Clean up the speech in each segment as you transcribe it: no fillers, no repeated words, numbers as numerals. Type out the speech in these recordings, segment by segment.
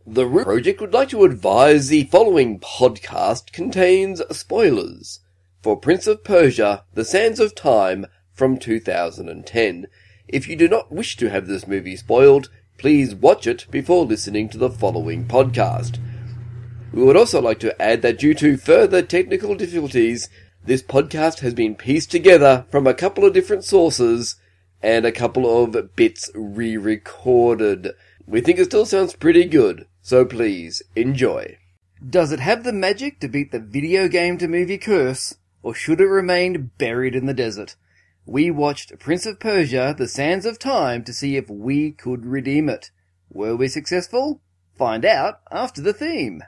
The Root Project would like to advise the following podcast contains spoilers for Prince of Persia, The Sands of Time from 2010. If you do not wish to have this movie spoiled, please watch it before listening to the following podcast. We would also like to add that due to further technical difficulties, this podcast has been pieced together from a couple of different sources and a couple of bits re-recorded. We think it still sounds pretty good, so please, enjoy. Does it have the magic to beat the video game to movie curse, or should it remain buried in the desert? We watched Prince of Persia, The Sands of Time to see if we could redeem it. Were we successful? Find out after the theme.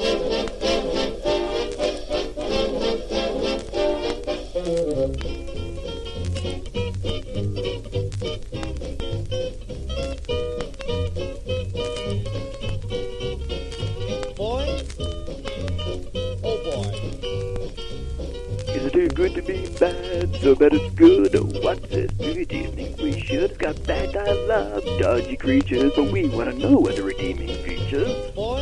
Is it too good to be bad? So bad it's good. What's this movie do you think we should? It's got bad dialogue, dodgy creatures, but we want to know what the redeeming features.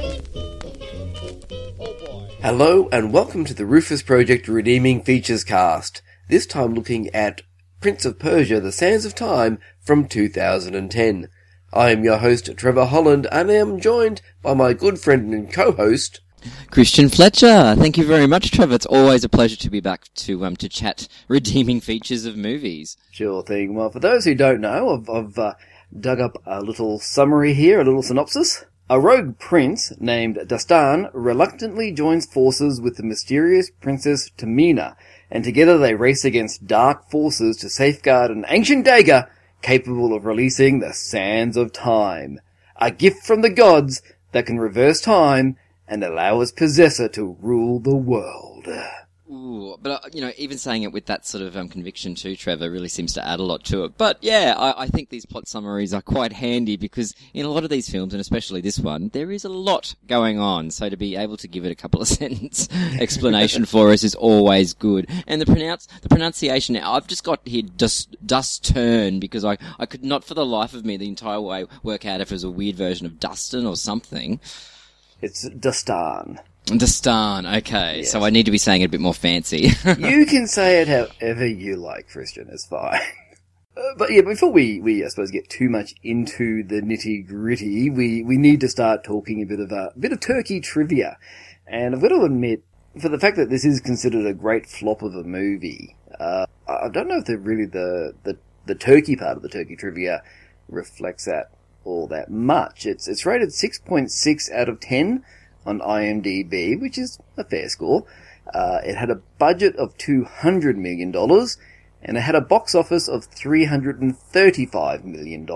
Hello and welcome to the Rufus Project Redeeming Features cast. This time looking at Prince of Persia, The Sands of Time from 2010. I am your host, Trevor Holland, and I am joined by my good friend and co-host, Christian Fletcher. Thank you very much, Trevor. It's always a pleasure to be back to chat redeeming features of movies. Sure thing. Well, for those who don't know, I've dug up a little summary here, a little synopsis. A rogue prince named Dastan reluctantly joins forces with the mysterious Princess Tamina, and together they race against dark forces to safeguard an ancient dagger capable of releasing the Sands of Time, a gift from the gods that can reverse time and allow its possessor to rule the world. Ooh, but, even saying it with that sort of conviction too, Trevor, really seems to add a lot to it. But, yeah, I think these plot summaries are quite handy because in a lot of these films, and especially this one, there is a lot going on. So to be able to give it a couple of sentence explanation for us is always good. And the pronunciation, I've just got here Dusturn because I could not for the life of me the entire way work out if it was a weird version of Dustin or something. It's Dastan. Dastan, okay. Yes. So I need to be saying it a bit more fancy. You can say it however you like, Christian. It's fine. But yeah, before we I suppose get too much into the nitty gritty, we need to start talking a bit of turkey trivia. And I've got to admit, for the fact that this is considered a great flop of a movie, I don't know if the turkey part of the turkey trivia reflects that all that much. It's rated 6.6 out of 10 on IMDb, which is a fair score. It had a budget of $200 million, and it had a box office of $335 million.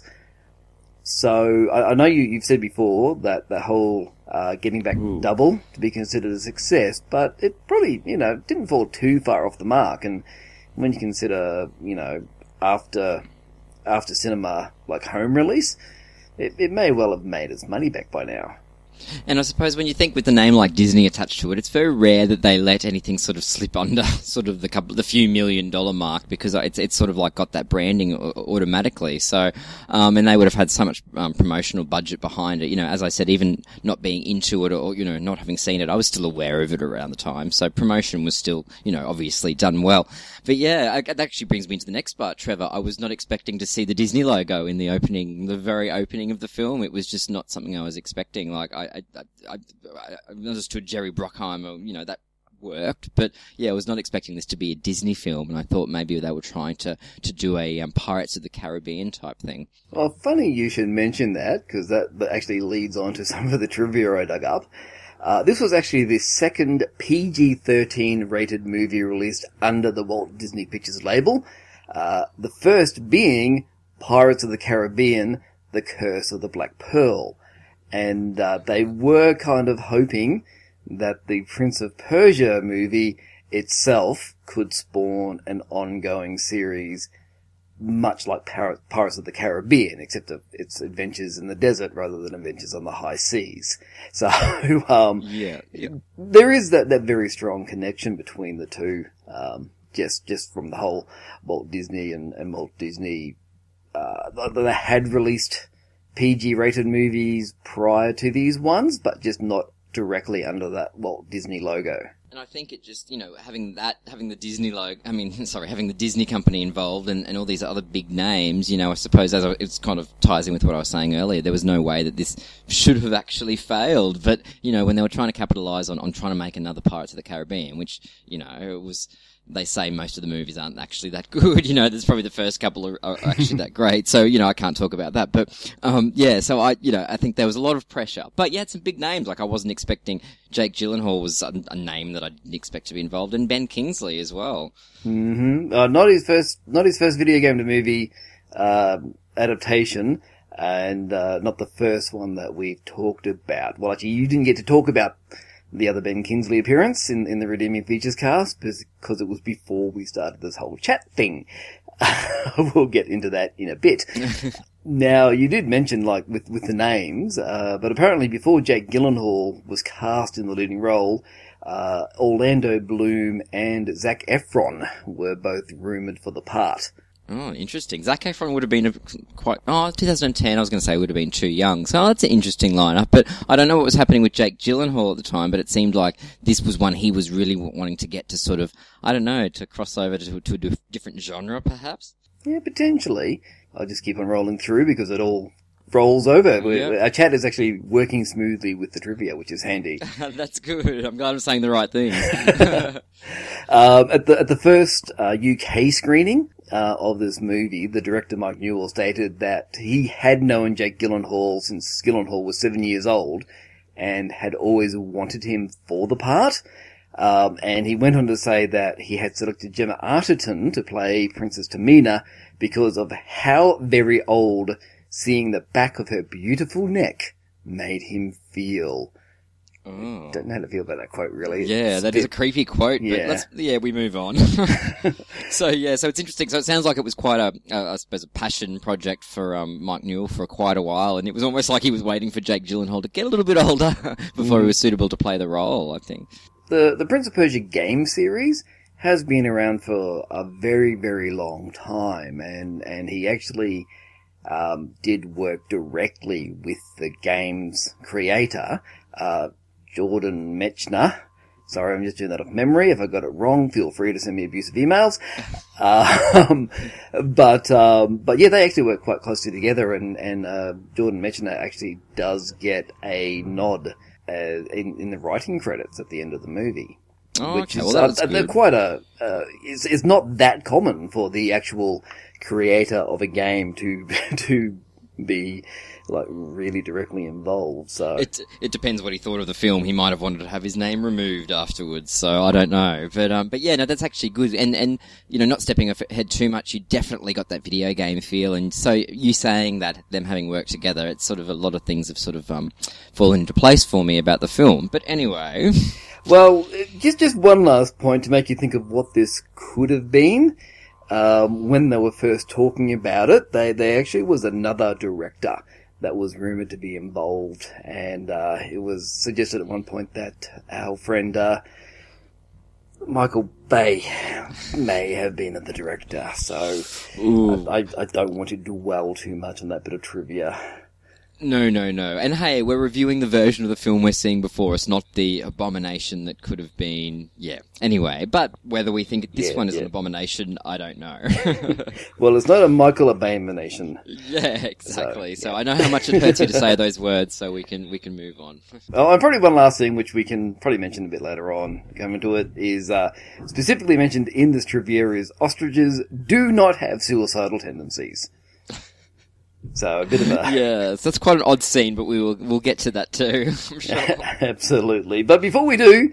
So, I know you've said before that the whole getting back double to be considered a success, but it probably, didn't fall too far off the mark, and when you consider, after cinema, like home release, it may well have made its money back by now. And I suppose when you think with the name like Disney attached to it, it's very rare that they let anything sort of slip under sort of the few $1 million mark because it's sort of like got that branding automatically. So, and they would have had so much promotional budget behind it. As I said, even not being into it or, not having seen it, I was still aware of it around the time. So promotion was still, obviously done well. But yeah, that actually brings me into the next part, Trevor. I was not expecting to see the Disney logo in the very opening of the film. It was just not something I was expecting. Like, I understood Jerry Bruckheimer, that worked, but yeah, I was not expecting this to be a Disney film, and I thought maybe they were trying to do a Pirates of the Caribbean type thing. Well, funny you should mention that, because that actually leads on to some of the trivia I dug up. This was actually the second PG-13 rated movie released under the Walt Disney Pictures label, the first being Pirates of the Caribbean, The Curse of the Black Pearl. And they were kind of hoping that the Prince of Persia movie itself could spawn an ongoing series much like Pirates of the Caribbean, except that it's adventures in the desert rather than adventures on the high seas. So, there is that very strong connection between the two, just from the whole Walt Disney and Walt Disney, they had released PG-rated movies prior to these ones, but just not directly under that Walt Disney logo. And I think it just, having the Disney having the Disney company involved and all these other big names, I suppose it's kind of ties in with what I was saying earlier. There was no way that this should have actually failed. But, when they were trying to capitalize on trying to make another Pirates of the Caribbean, which, it was, they say most of the movies aren't actually that good. There's probably the first couple are actually that great. So, I can't talk about that. But, so I think there was a lot of pressure. But you had some big names. Like I wasn't expecting Jake Gyllenhaal was a name that I didn't expect to be involved, and Ben Kingsley as well. Mm-hmm. Not his first video game to movie, adaptation, and, not the first one that we've talked about. Well, actually, you didn't get to talk about the other Ben Kingsley appearance in the Redeeming Features cast because it was before we started this whole chat thing. We'll get into that in a bit. Now, you did mention, with the names, but apparently before Jake Gyllenhaal was cast in the leading role, Orlando Bloom and Zac Efron were both rumoured for the part. Oh, interesting. Zac Efron would have been 2010, I was going to say would have been too young. So that's an interesting lineup. But I don't know what was happening with Jake Gyllenhaal at the time, but it seemed like this was one he was really wanting to get to sort of, to cross over to a different genre, perhaps? Yeah, potentially. I'll just keep on rolling through because it all rolls over. Yep. Our chat is actually working smoothly with the trivia, which is handy. That's good. I'm glad I'm saying the right thing. At the first UK screening of this movie, the director Mike Newell stated that he had known Jake Gyllenhaal since Gyllenhaal was 7 years old and had always wanted him for the part. And he went on to say that he had selected Gemma Arterton to play Princess Tamina because of how very old seeing the back of her beautiful neck made him feel. Oh. Don't know how to feel about that quote, really. Yeah, that is a creepy quote, but we move on. So it's interesting. So it sounds like it was quite I suppose, a passion project for Mike Newell for quite a while, and it was almost like he was waiting for Jake Gyllenhaal to get a little bit older before he was suitable to play the role, I think. The Prince of Persia game series has been around for a very, very long time, and he actually did work directly with the game's creator, Jordan Mechner. Sorry, I'm just doing that off memory. If I got it wrong, feel free to send me abusive emails. But yeah, they actually work quite closely together, and Jordan Mechner actually does get a nod in the writing credits at the end of the movie. Oh, which okay. is Well, that was quite it's not that common for the actual creator of a game to be really directly involved. So it depends what he thought of the film. He might have wanted to have his name removed afterwards, so I don't know. But yeah, no, that's actually good. And not stepping ahead too much, you definitely got that video game feel. And so you saying that them having worked together, it's sort of a lot of things have sort of fallen into place for me about the film. But anyway. Well, just one last point to make you think of what this could have been. When they were first talking about it, they actually was another director that was rumoured to be involved, and it was suggested at one point that our friend Michael Bay may have been the director, so I don't want to dwell too much on that bit of trivia. No. And hey, we're reviewing the version of the film we're seeing before us, not the abomination that could have been. Yeah. Anyway, but whether we think this one is an abomination, I don't know. Well, it's not a Michael abomination. Yeah, exactly. So I know how much it hurts you to say those words, so we can move on. Oh, and probably one last thing, which we can probably mention a bit later on, coming to it, is specifically mentioned in this trivia is ostriches do not have suicidal tendencies. So a bit of a yes, that's quite an odd scene, but we'll get to that too. I'm sure. Absolutely. But before we do,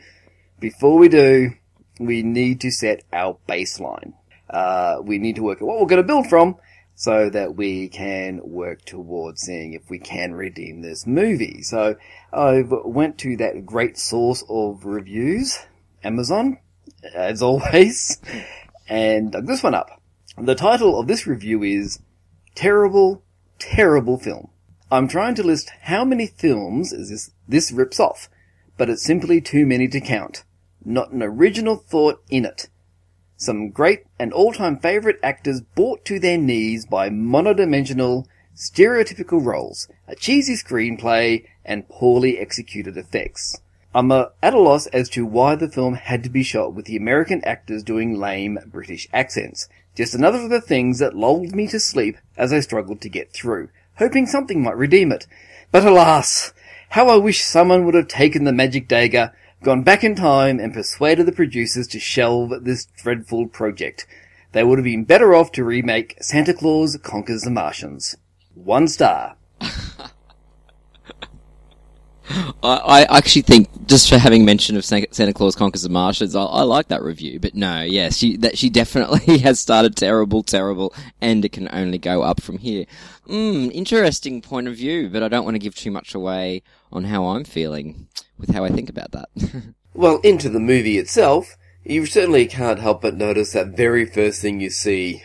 we need to set our baseline. We need to work out what we're going to build from, so that we can work towards seeing if we can redeem this movie. So I went to that great source of reviews, Amazon, as always, and dug this one up. The title of this review is Terrible Film. I'm trying to list how many films this rips off, but it's simply too many to count. Not an original thought in it. Some great and all-time favourite actors brought to their knees by monodimensional stereotypical roles, a cheesy screenplay, and poorly executed effects. I'm at a loss as to why the film had to be shot with the American actors doing lame British accents. Just another of the things that lulled me to sleep as I struggled to get through, hoping something might redeem it. But alas, how I wish someone would have taken the magic dagger, gone back in time and persuaded the producers to shelve this dreadful project. They would have been better off to remake Santa Claus Conquers the Martians. 1 star. I actually think, just for having mention of Santa Claus Conquers the Martians, I like that review. But no, yeah, she definitely has started terrible, and it can only go up from here. Interesting point of view, but I don't want to give too much away on how I'm feeling with how I think about that. Well, into the movie itself, you certainly can't help but notice that very first thing you see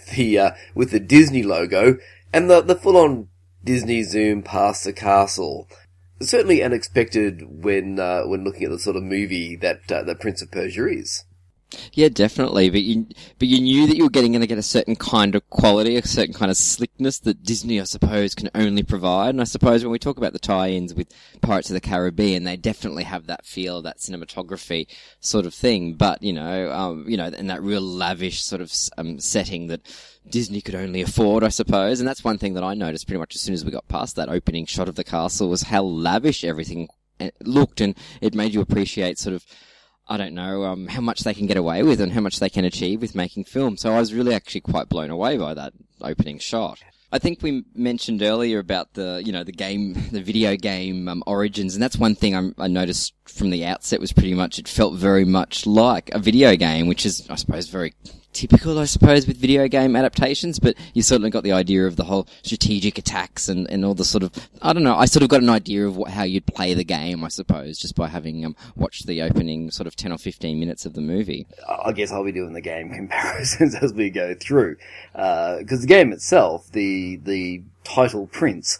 with the Disney logo and the full-on Disney zoom past the castle. Certainly unexpected when looking at the sort of movie that Prince of Persia is. Yeah, definitely. But you knew that you were going to get a certain kind of quality, a certain kind of slickness that Disney, I suppose, can only provide. And I suppose when we talk about the tie-ins with Pirates of the Caribbean, they definitely have that feel, that cinematography sort of thing. But in that real lavish sort of setting that Disney could only afford, I suppose. And that's one thing that I noticed pretty much as soon as we got past that opening shot of the castle, was how lavish everything looked, and it made you appreciate sort of, I don't know, how much they can get away with and how much they can achieve with making film. So I was really actually quite blown away by that opening shot. I think we mentioned earlier about the video game origins, and that's one thing I noticed from the outset was pretty much, it felt very much like a video game, which is, I suppose, very typical, I suppose, with video game adaptations, but you certainly got the idea of the whole strategic attacks and all the sort of, I don't know, I sort of got an idea of how you'd play the game, I suppose, just by having watched the opening sort of 10 or 15 minutes of the movie. I guess I'll be doing the game comparisons as we go through, because the game itself, the title Prince,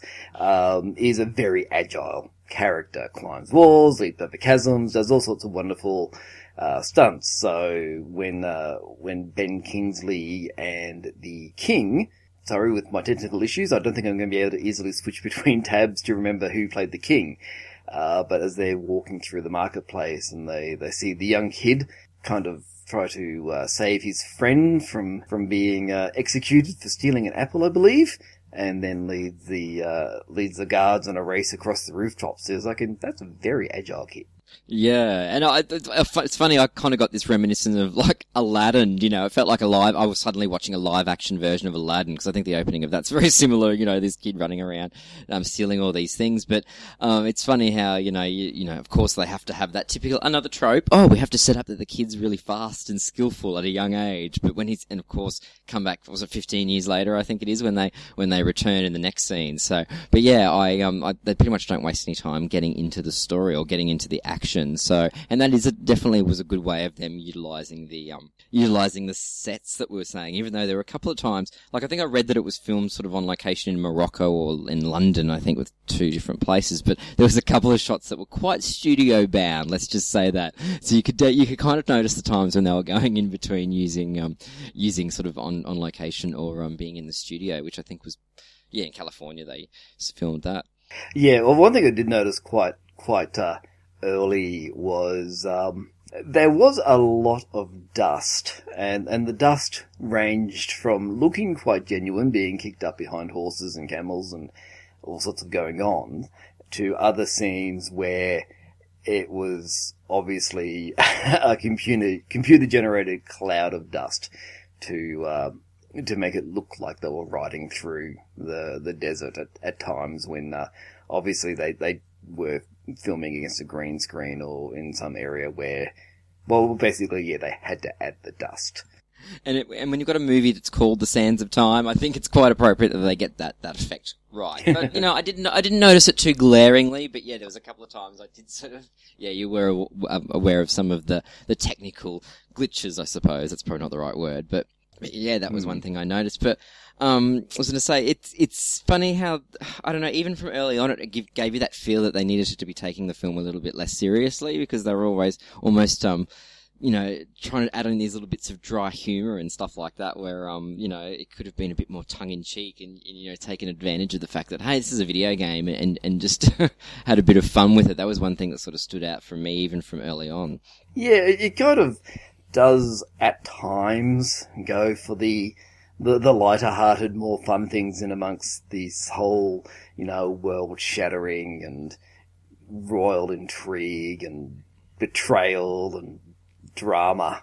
is a very agile character, climbs walls, leaps over chasms, does all sorts of wonderful stunts. So when Ben Kingsley and the King, sorry, with my technical issues, I don't think I'm going to be able to easily switch between tabs to remember who played the King. But as they're walking through the marketplace and they see the young kid kind of try to save his friend from being executed for stealing an apple, I believe, and then leads the guards on a race across the rooftops. There's that's a very agile kid. Yeah, and it's funny, I kind of got this reminiscence of like Aladdin, it felt like I was suddenly watching a live action version of Aladdin, because I think the opening of that's very similar, this kid running around, stealing all these things, but, it's funny how, of course they have to have that typical, another trope, we have to set up that the kid's really fast and skillful at a young age, but and of course, come back, was it 15 years later, I think it is, when they return in the next scene, so, but yeah, they pretty much don't waste any time getting into the story or getting into the action. So, and that definitely was a good way of them utilizing the sets that we were saying, even though there were a couple of times, like I think I read that it was filmed sort of on location in Morocco or in London, I think, with 2 different places, but there was a couple of shots that were quite studio bound, let's just say that. So you could kind of notice the times when they were going in between using sort of on location or, being in the studio, which I think was, in California they filmed that. Yeah, well, one thing I did notice quite early was there was a lot of dust, and the dust ranged from looking quite genuine, being kicked up behind horses and camels and all sorts of going on, to other scenes where it was obviously a computer generated cloud of dust to make it look like they were riding through the desert at times when obviously they were filming against a green screen or in some area where, well, basically, they had to add the dust. And when you've got a movie that's called The Sands of Time, I think it's quite appropriate that they get that effect right. But, I didn't notice it too glaringly, but yeah, there was a couple of times I did sort of, you were aware of some of the technical glitches, I suppose. That's probably not the right word, but yeah, that was one thing I noticed. But I was going to say, it's funny how, I don't know, even from early on, it gave you that feel that they needed to be taking the film a little bit less seriously, because they were always almost trying to add in these little bits of dry humor and stuff like that where, it could have been a bit more tongue-in-cheek and taken advantage of the fact that, hey, this is a video game and just had a bit of fun with it. That was one thing that sort of stood out for me even from early on. Yeah, it kind of does at times go for the lighter-hearted, more fun things in amongst this whole, world-shattering and royal intrigue and betrayal and drama.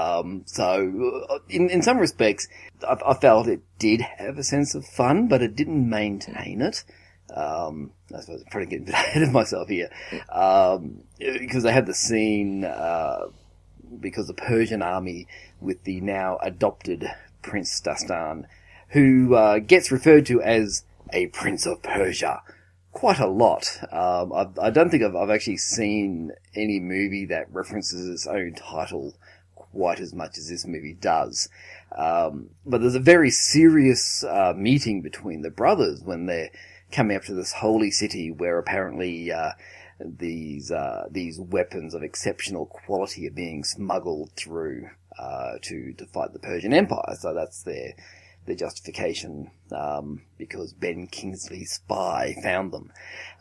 So in some respects, I felt it did have a sense of fun, but it didn't maintain it. I suppose I'm probably getting a bit ahead of myself here. Because they had the scene, because the Persian army with the now adopted Prince Dastan, who gets referred to as a Prince of Persia quite a lot. I don't think I've actually seen any movie that references its own title quite as much as this movie does. But there's a very serious meeting between the brothers when they're coming up to this holy city where apparently these weapons of exceptional quality are being smuggled through to fight the Persian Empire. So that's their justification, because Ben Kingsley's spy found them.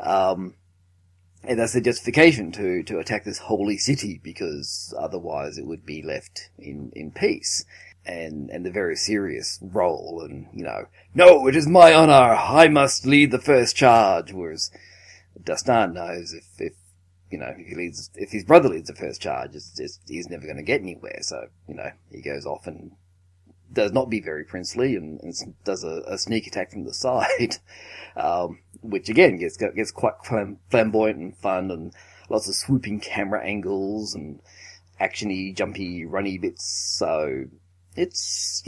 And that's the justification to attack this holy city, because otherwise it would be left in peace. And the very serious role, and, no, it is my honor, I must lead the first charge, whereas Dastan knows if his brother leads the first charge, he's never going to get anywhere, so, he goes off and does not be very princely and does a sneak attack from the side, which again gets quite flamboyant and fun, and lots of swooping camera angles and actiony, jumpy, runny bits. So it's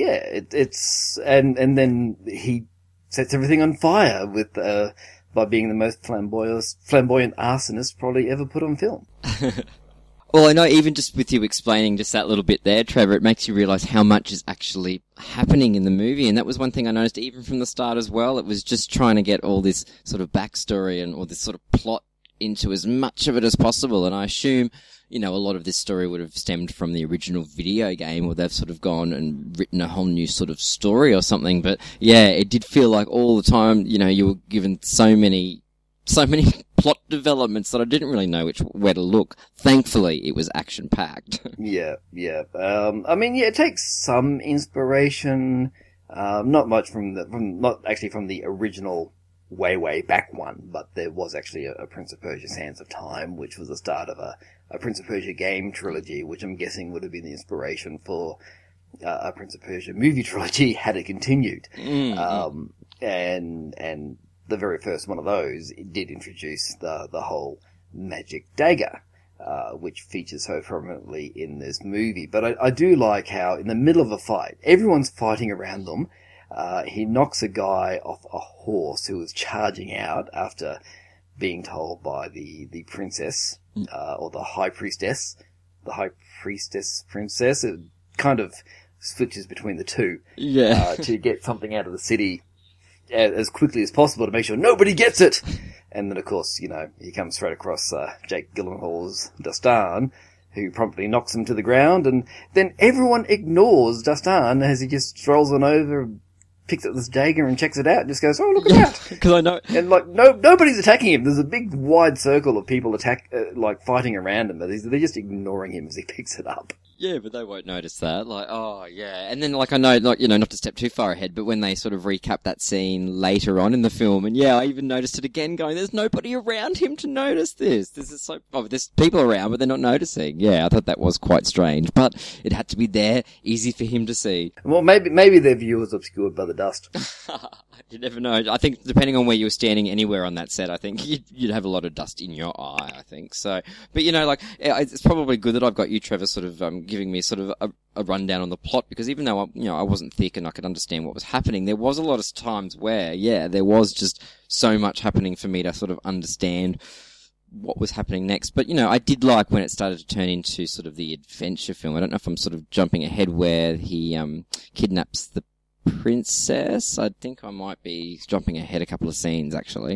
and then he sets everything on fire with by being the most flamboyant arsonist probably ever put on film. Well, I know even just with you explaining just that little bit there, Trevor, it makes you realise how much is actually happening in the movie. And that was one thing I noticed even from the start as well. It was just trying to get all this sort of backstory and all this sort of plot into as much of it as possible. And I assume, a lot of this story would have stemmed from the original video game, or they've sort of gone and written a whole new sort of story or something. But yeah, it did feel like all the time, you were given so many plot developments that I didn't really know where to look. Thankfully, it was action-packed. Yeah. It takes some inspiration, not much not actually from the original way back one, but there was actually a Prince of Persia Sands of Time, which was the start of a Prince of Persia game trilogy, which I'm guessing would have been the inspiration for a Prince of Persia movie trilogy had it continued. Mm-hmm. And the very first one of those, it did introduce the whole magic dagger, which features so prominently in this movie. But I do like how in the middle of a fight, everyone's fighting around them. He knocks a guy off a horse who was charging out after being told by the princess, or the high priestess princess. It kind of switches between the two. Yeah. To get something out of the city as quickly as possible to make sure nobody gets it. And then, of course, he comes straight across Jake Gyllenhaal's Dastan, who promptly knocks him to the ground, and then everyone ignores Dastan as he just strolls on over, picks up this dagger and checks it out, and just goes, oh, look at that. Because I know. And, nobody's attacking him. There's a big, wide circle of people fighting around him, but they're just ignoring him as he picks it up. Yeah, but they won't notice that. Oh, yeah. And then, I know, not to step too far ahead, but when they sort of recap that scene later on in the film, and yeah, I even noticed it again going, there's nobody around him to notice this. There's people around, but they're not noticing. Yeah, I thought that was quite strange, but it had to be there, easy for him to see. Well, maybe their view was obscured by the dust. You never know. I think depending on where you were standing anywhere on that set, I think you'd have a lot of dust in your eye, I think. So, but it's probably good that I've got you, Trevor, sort of, giving me sort of a rundown on the plot, because even though I wasn't thick and I could understand what was happening, there was a lot of times where, there was just so much happening for me to sort of understand what was happening next. But, I did like when it started to turn into sort of the adventure film. I don't know if I'm sort of jumping ahead where he, kidnaps the princess. I think I might be jumping ahead a couple of scenes, actually.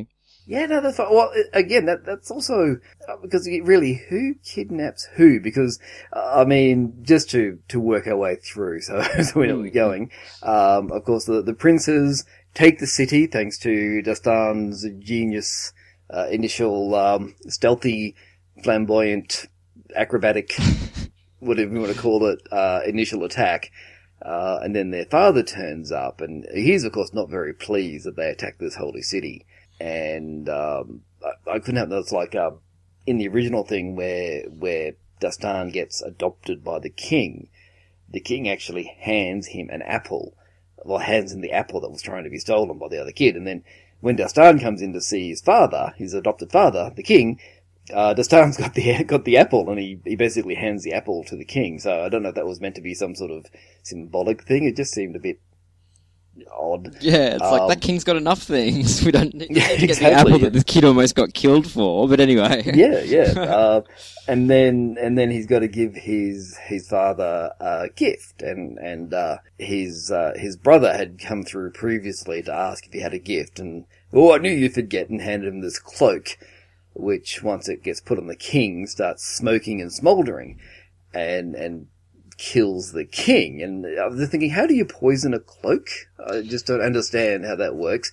Yeah, no, that's fine. Well, again, that's also because really, who kidnaps who? Because I mean, just to work our way through, so we know where we're going. Of course, the princes take the city thanks to Dastan's genius, initial stealthy, flamboyant, acrobatic, whatever you want to call it, initial attack. And then their father turns up, and he's of course not very pleased that they attacked this holy city. And I couldn't help that. It's like in the original thing where Dastan gets adopted by the king actually hands him an apple. Well, hands him the apple that was trying to be stolen by the other kid. And then when Dastan comes in to see his father, his adopted father, the king, Dastan's got the apple, and he basically hands the apple to the king. So I don't know if that was meant to be some sort of symbolic thing. It just seemed a bit odd. Yeah, it's like that king's got enough things. We don't need to get exactly, the apple that this kid almost got killed for. But anyway. Yeah. And then he's got to give his father a gift, and his brother had come through previously to ask if he had a gift, and I knew you'd forget, and handed him this cloak, which once it gets put on the king starts smoking and smouldering, and kills the king. And I was thinking, how do you poison a cloak? I just don't understand how that works.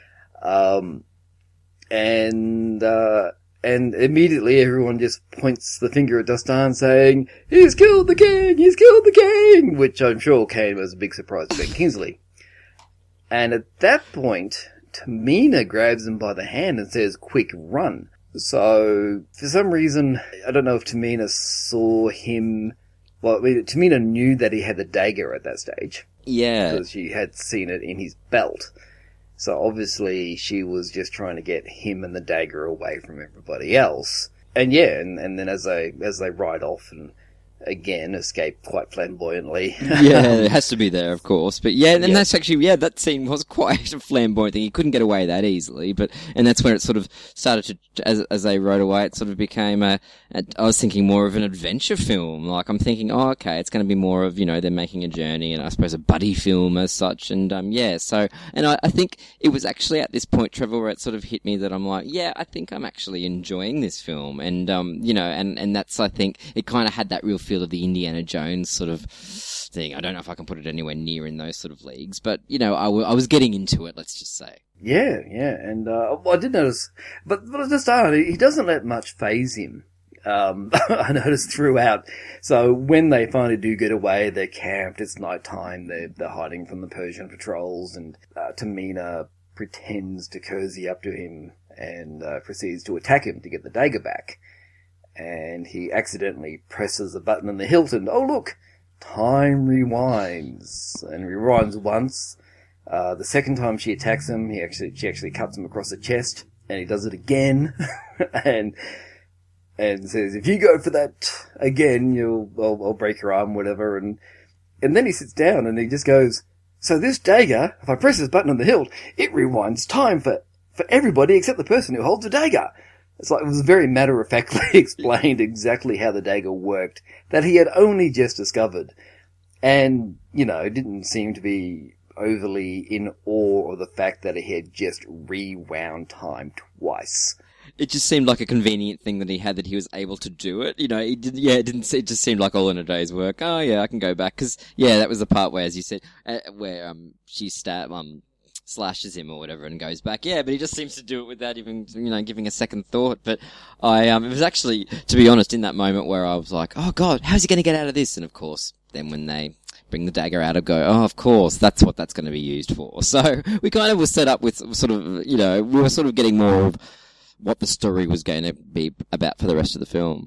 And immediately everyone just points the finger at Dastan saying, he's killed the king! He's killed the king! Which I'm sure came as a big surprise to Ben Kingsley. And at that point, Tamina grabs him by the hand and says, quick, run. So, for some reason, I don't know if Tamina saw him. Well, I mean, Tamina knew that he had the dagger at that stage. Yeah. Because she had seen it in his belt. So obviously she was just trying to get him and the dagger away from everybody else. And yeah, and then as they ride off and again escape quite flamboyantly. Yeah, it has to be there, of course. But yeah, and that's actually, that scene was quite a flamboyant thing. He couldn't get away that easily, and that's where it sort of started to, as they rode away, it sort of became I was thinking more of an adventure film. Like, I'm thinking, okay, it's going to be more of, they're making a journey, and I suppose a buddy film as such. And, I think it was actually at this point, Trevor, where it sort of hit me that I'm like, yeah, I think I'm actually enjoying this film. And, and that's, I think, it kind of had that real feel of the Indiana Jones sort of thing. I don't know if I can put it anywhere near in those sort of leagues, but, I was getting into it, let's just say. Yeah, and I did notice, but at the start, he doesn't let much faze him. I noticed throughout. So when they finally do get away, they're camped, it's nighttime, they're hiding from the Persian patrols, and Tamina pretends to cozy up to him and proceeds to attack him to get the dagger back. And he accidentally presses a button in the hilt, and oh look, time rewinds. And rewinds once. The second time she attacks him, she actually cuts him across the chest, and he does it again, and says, if you go for that again, I'll break your arm, whatever. And then he sits down and he just goes, so this dagger, if I press this button on the hilt, it rewinds time for everybody except the person who holds the dagger. It's like, it was very matter-of-factly explained exactly how the dagger worked that he had only just discovered. And, didn't seem to be overly in awe of the fact that he had just rewound time twice. It just seemed like a convenient thing that he had, that he was able to do it. It just seemed like all in a day's work. Oh yeah, I can go back. Cause that was the part where, as you said, where, she slashes him or whatever and goes back. Yeah, but he just seems to do it without even, giving a second thought. But it was actually, to be honest, in that moment where I was like, oh god, how's he going to get out of this? And of course, then when they bring the dagger out, I go, oh, of course, that's what that's going to be used for. So we kind of were set up with sort of, we were sort of getting more of what the story was going to be about for the rest of the film.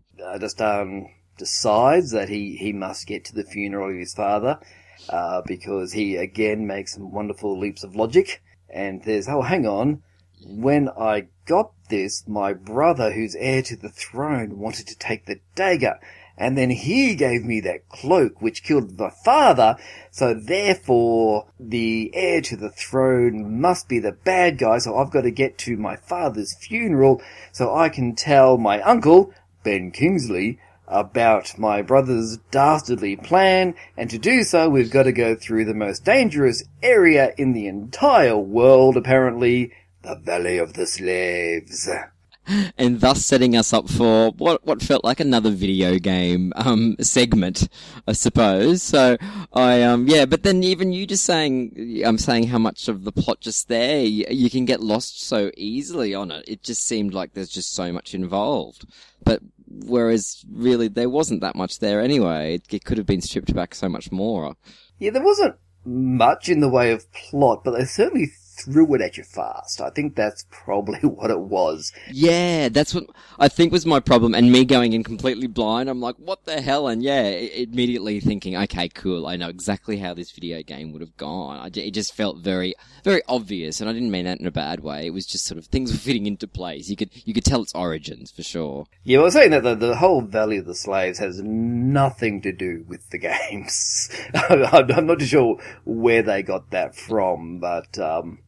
Decides that he must get to the funeral of his father, because he again makes some wonderful leaps of logic, and there's, oh, hang on, when I got this, my brother, who's heir to the throne, wanted to take the dagger, and then he gave me that cloak which killed my father, so therefore the heir to the throne must be the bad guy, so I've got to get to my father's funeral so I can tell my uncle, Ben Kingsley, about my brother's dastardly plan, and to do so we've got to go through the most dangerous area in the entire world, apparently, the Valley of the Slaves. And thus setting us up for what felt like another video game segment, I suppose. So but then even you just saying how much of the plot just there, you can get lost so easily on it. It just seemed like there's just so much involved. But whereas really there wasn't that much there anyway. It could have been stripped back so much more. Yeah, there wasn't much in the way of plot, but they certainly threw it at you fast. I think that's probably what it was. Yeah, that's what I think was my problem. And me going in completely blind, I'm like, what the hell? And yeah, immediately thinking, okay, cool. I know exactly how this video game would have gone. It just felt very, very obvious. And I didn't mean that in a bad way. It was just sort of things were fitting into place. You could tell its origins for sure. Yeah, well, I was saying that the whole Valley of the Slaves has nothing to do with the games. I'm not too sure where they got that from, but,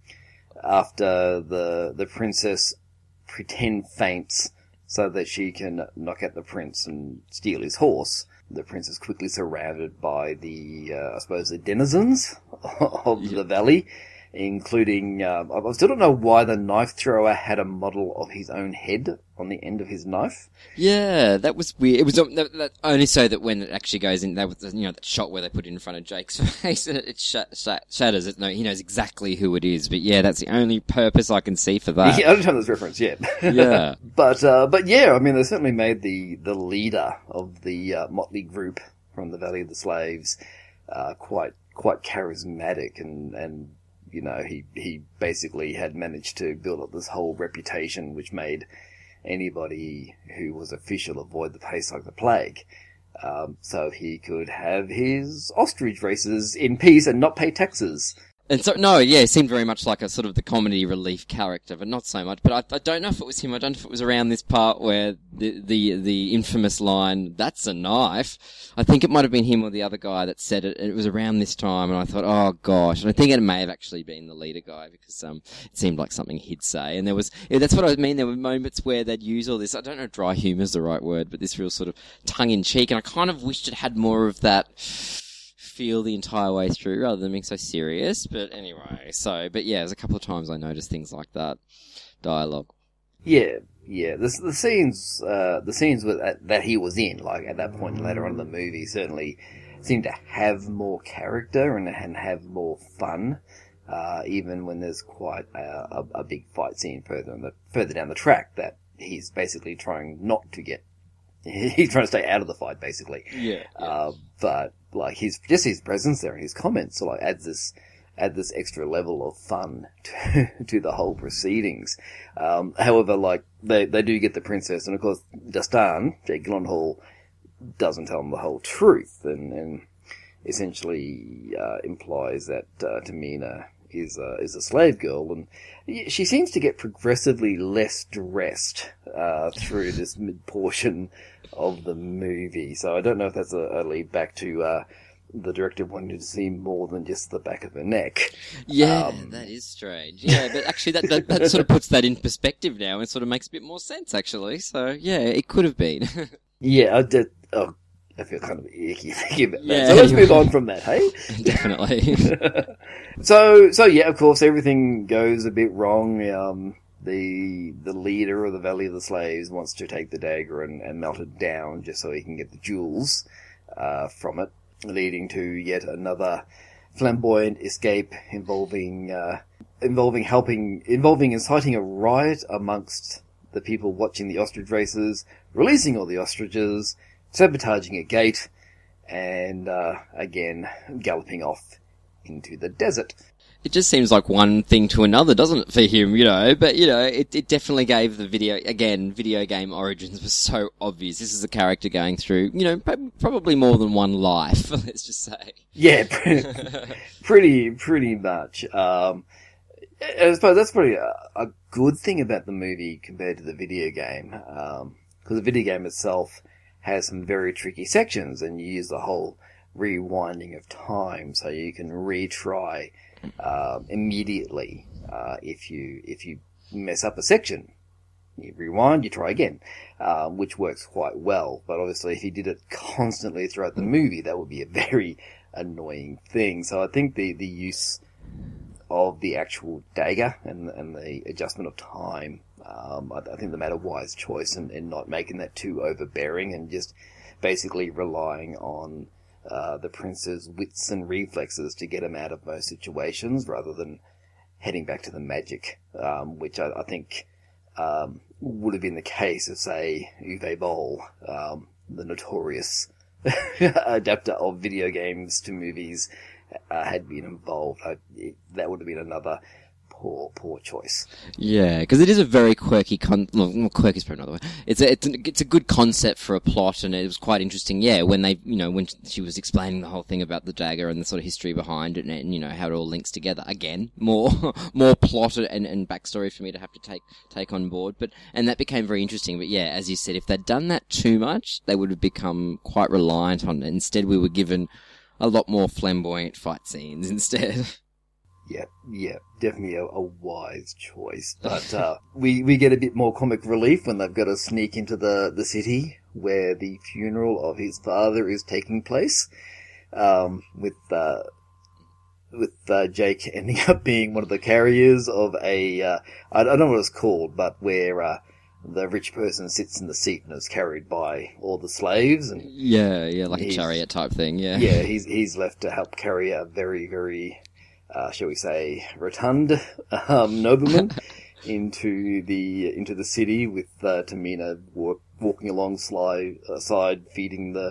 after the princess pretend faints so that she can knock out the prince and steal his horse, the prince is quickly surrounded by the, I suppose, the denizens of the valley, including, I still don't know why the knife thrower had a model of his own head on the end of his knife. Yeah, that was weird. It was that only so that when it actually goes in, that was, that shot where they put it in front of Jake's face and it shatters it. No, he knows exactly who it is. But yeah, that's the only purpose I can see for that. Yeah, I don't have this reference yet. Yeah. But yeah, I mean, they certainly made the leader of the motley group from the Valley of the Slaves quite charismatic and he basically had managed to build up this whole reputation which made anybody who was official avoid the place like the plague. So he could have his ostrich races in peace and not pay taxes. And so, no, yeah, it seemed very much like a sort of the comedy relief character, but not so much. But I don't know if it was him. I don't know if it was around this part where the infamous line, "That's a knife." I think it might have been him or the other guy that said it. It was around this time, and I thought, oh gosh. And I think it may have actually been the leader guy because it seemed like something he'd say. And that's what I mean. There were moments where they'd use all this. I don't know if dry humor's the right word, but this real sort of tongue in cheek. And I kind of wished it had more of that feel the entire way through rather than being so serious. But anyway, but yeah, there's a couple of times I noticed things like that dialogue. Yeah. The scenes that he was in, like at that point later on in the movie, certainly seem to have more character and have more fun. Even when there's quite a big fight scene further down the track that he's basically trying not to get. He's trying to stay out of the fight, basically. Yeah. But like his presence there and his comments like add this extra level of fun to the whole proceedings. However, like they do get the princess, and of course Dastan, Jake Gyllenhaal, doesn't tell them the whole truth, and essentially implies that Tamina is a slave girl, and she seems to get progressively less dressed through this mid portion of the movie. So I don't know if that's a lead back to the director wanted to see more than just the back of her neck. Yeah, that is strange. Yeah, but actually that sort of puts that in perspective now and sort of makes a bit more sense, actually. So, yeah, it could have been. Yeah, I feel kind of icky thinking about that. So let's move on from that, hey? Definitely. So yeah, of course, everything goes a bit wrong. The leader of the Valley of the Slaves wants to take the dagger and melt it down just so he can get the jewels from it, leading to yet another flamboyant escape involving inciting a riot amongst the people watching the ostrich races, releasing all the ostriches, sabotaging a gate, and again galloping off into the desert. It just seems like one thing to another, doesn't it, for him, But, it definitely gave the video game origins was so obvious. This is a character going through, probably more than one life, let's just say. Yeah, pretty much. I suppose that's probably a good thing about the movie compared to the video game, because the video game itself has some very tricky sections, and you use the whole rewinding of time, so you can retry immediately if you mess up a section. You rewind, you try again, which works quite well. But obviously, if you did it constantly throughout the movie, that would be a very annoying thing. So I think the use of the actual dagger and the adjustment of time. I think they made a wise choice in not making that too overbearing and just basically relying on the prince's wits and reflexes to get him out of most situations, rather than heading back to the magic, which I think would have been the case if, say, Uwe Boll, the notorious adapter of video games to movies, had been involved. That would have been another poor choice. Yeah, because it is a very quirky quirky is probably another way. It's a good concept for a plot, and it was quite interesting. Yeah, when when she was explaining the whole thing about the dagger and the sort of history behind it, and how it all links together. Again, more plot and backstory for me to have to take on board. And that became very interesting. But yeah, as you said, if they'd done that too much, they would have become quite reliant on it. Instead, we were given a lot more flamboyant fight scenes instead. Yeah, definitely a wise choice. But we get a bit more comic relief when they've got to sneak into the city where the funeral of his father is taking place, with Jake ending up being one of the carriers of I don't know what it's called, but where the rich person sits in the seat and is carried by all the slaves. And yeah, like a chariot type thing. Yeah, he's left to help carry a very, very shall we say, rotund nobleman into the city, with Tamina walking alongside, feeding the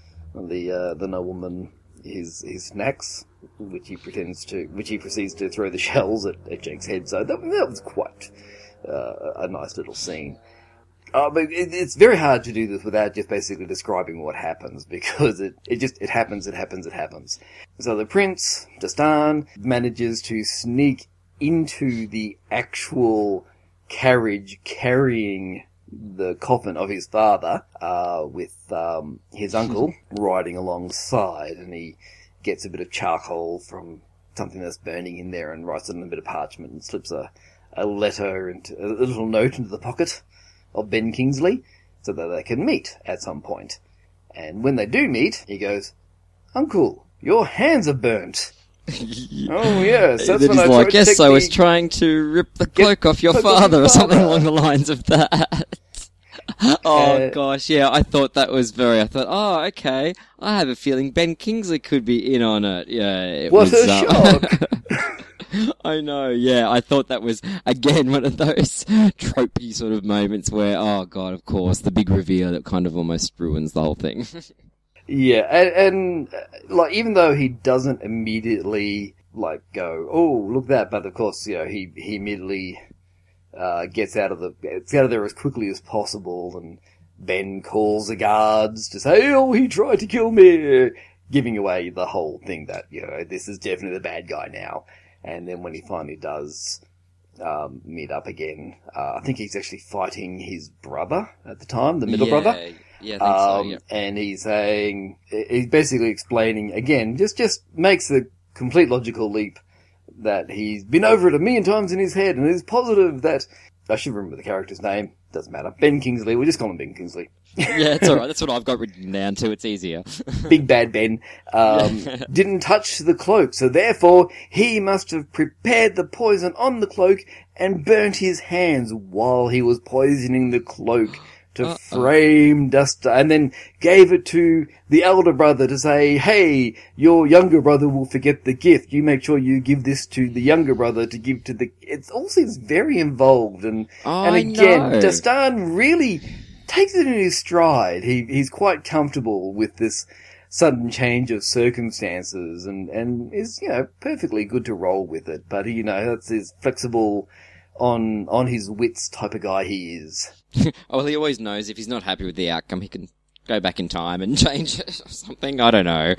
nobleman his snacks, which he proceeds to throw the shells at Jake's head. So that was quite a nice little scene. But it's very hard to do this without just basically describing what happens, because it happens. So the prince, Dastan, manages to sneak into the actual carriage carrying the coffin of his father, with his uncle riding alongside, and he gets a bit of charcoal from something that's burning in there and writes it on a bit of parchment and slips a letter into a little note into the pocket of Ben Kingsley, so that they can meet at some point. And when they do meet, he goes, "Uncle, your hands are burnt." Oh yes, that's when I tried to yes, I was trying to rip the cloak off your father, or something along the lines of that. Gosh, yeah, I thought, oh, okay, I have a feeling Ben Kingsley could be in on it. Yeah, what a shock. I know, yeah, I thought that was, again, one of those tropey sort of moments where, oh god, of course, the big reveal that kind of almost ruins the whole thing. Yeah, and like, even though he doesn't immediately, like, go, "Oh, look that," but of course, he immediately gets out of there as quickly as possible, and Ben calls the guards to say, "Oh, he tried to kill me," giving away the whole thing that, this is definitely the bad guy now. And then when he finally does meet up again, I think he's actually fighting his brother at the time, the middle brother. Yeah, I think so, yeah. And he's basically explaining, again, just makes the complete logical leap that he's been over it 1,000,000 times in his head, and is positive that, I should remember the character's name, doesn't matter, Ben Kingsley, we'll just call him Ben Kingsley. Yeah, it's alright, that's what I've got written down too, it's easier. Big bad Ben, didn't touch the cloak, so therefore he must have prepared the poison on the cloak and burnt his hands while he was poisoning the cloak to frame Duster, and then gave it to the elder brother to say, "Hey, your younger brother will forget the gift. You make sure you give this to the younger brother to give to the..." It all seems very involved, and again, Dastan really takes it in his stride. He's quite comfortable with this sudden change of circumstances, and is, perfectly good to roll with it. But, that's his flexible, on his wits type of guy he is. Well, he always knows if he's not happy with the outcome, he can go back in time and change it or something. I don't know.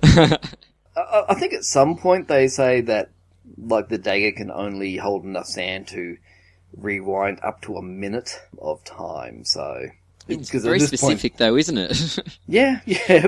I think at some point they say that, like, the dagger can only hold enough sand to rewind up to 1 minute of time, so... It's very specific, though, isn't it? Yeah.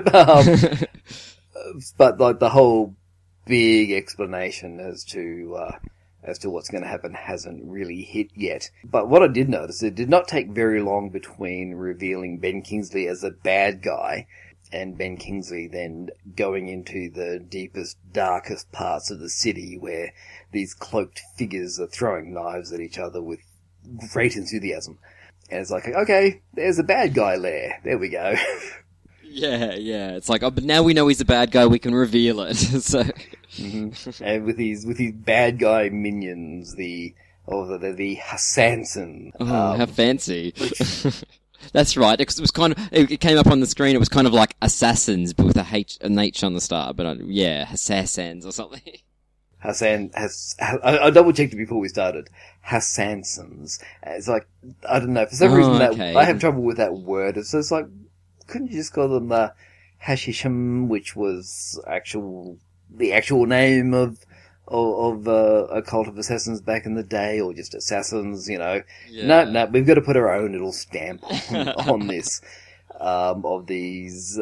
But, like, the whole big explanation as to what's going to happen hasn't really hit yet. But what I did notice, it did not take very long between revealing Ben Kingsley as a bad guy Ben Kingsley then going into the deepest, darkest parts of the city where these cloaked figures are throwing knives at each other with great enthusiasm. And it's like, okay, there's a bad guy lair. There we go. Yeah. It's like, oh, but now we know he's a bad guy, we can reveal it. So, And with these bad guy minions, the Hassanson. oh, how fancy. That's right. It was kind of, it came up on the screen. It was kind of like assassins, but with an H on the start. But Assassins or something. I double checked it before we started. Hassansons. It's like, I don't know, for some reason okay. I have trouble with that word. It's just like, couldn't you just call them Hashisham, which was the actual name of a cult of assassins back in the day, or just assassins, you know? Yeah. No, we've got to put our own little stamp on this, of these,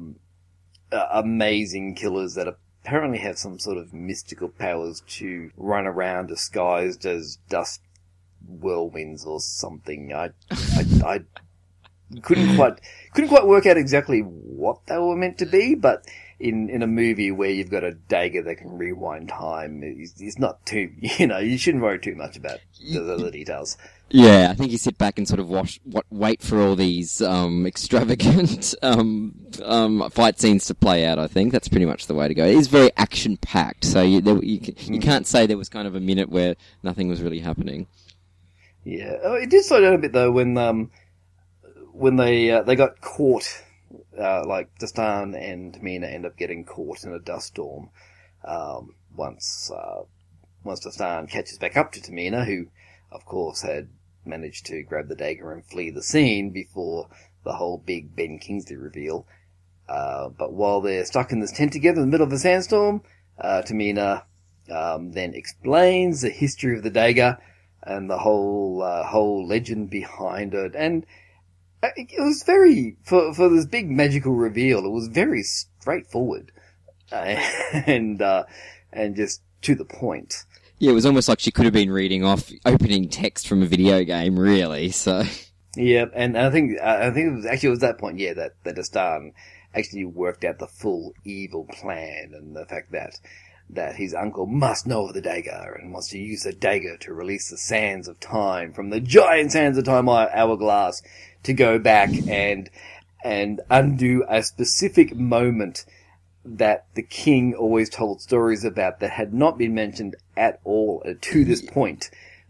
amazing killers that apparently have some sort of mystical powers to run around disguised as dust whirlwinds or something. I couldn't quite work out exactly what they were meant to be, but in a movie where you've got a dagger that can rewind time, it's not too, you shouldn't worry too much about the details. Yeah, I think you sit back and sort of wait for all these extravagant fight scenes to play out. I think that's pretty much the way to go. It is very action packed, so you can't say there was kind of a minute where nothing was really happening. Yeah, it did slow down a bit though when they got caught. Like Dastan and Tamina end up getting caught in a dust storm. Once Dastan catches back up to Tamina, who, of course, had managed to grab the dagger and flee the scene before the whole big Ben Kingsley reveal. But while they're stuck in this tent together in the middle of a sandstorm, Tamina then explains the history of the dagger and the whole legend behind it. And it was very, for this big magical reveal, it was very straightforward and just to the point. Yeah, it was almost like she could have been reading off opening text from a video game, really. So yeah, and I think it was that point, that Dastan actually worked out the full evil plan and the fact that his uncle must know of the dagger and wants to use the dagger to release the sands of time from the giant sands of time hourglass to go back and undo a specific moment that the king always told stories about that had not been mentioned at all to this point.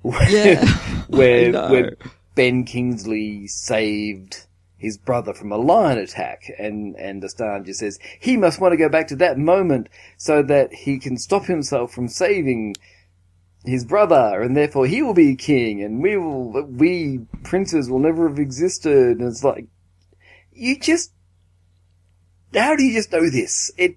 Where Ben Kingsley saved his brother from a lion attack, and Dastan just says he must want to go back to that moment so that he can stop himself from saving his brother, and therefore he will be king, and we princes will never have existed. And it's like, how do you just know this? It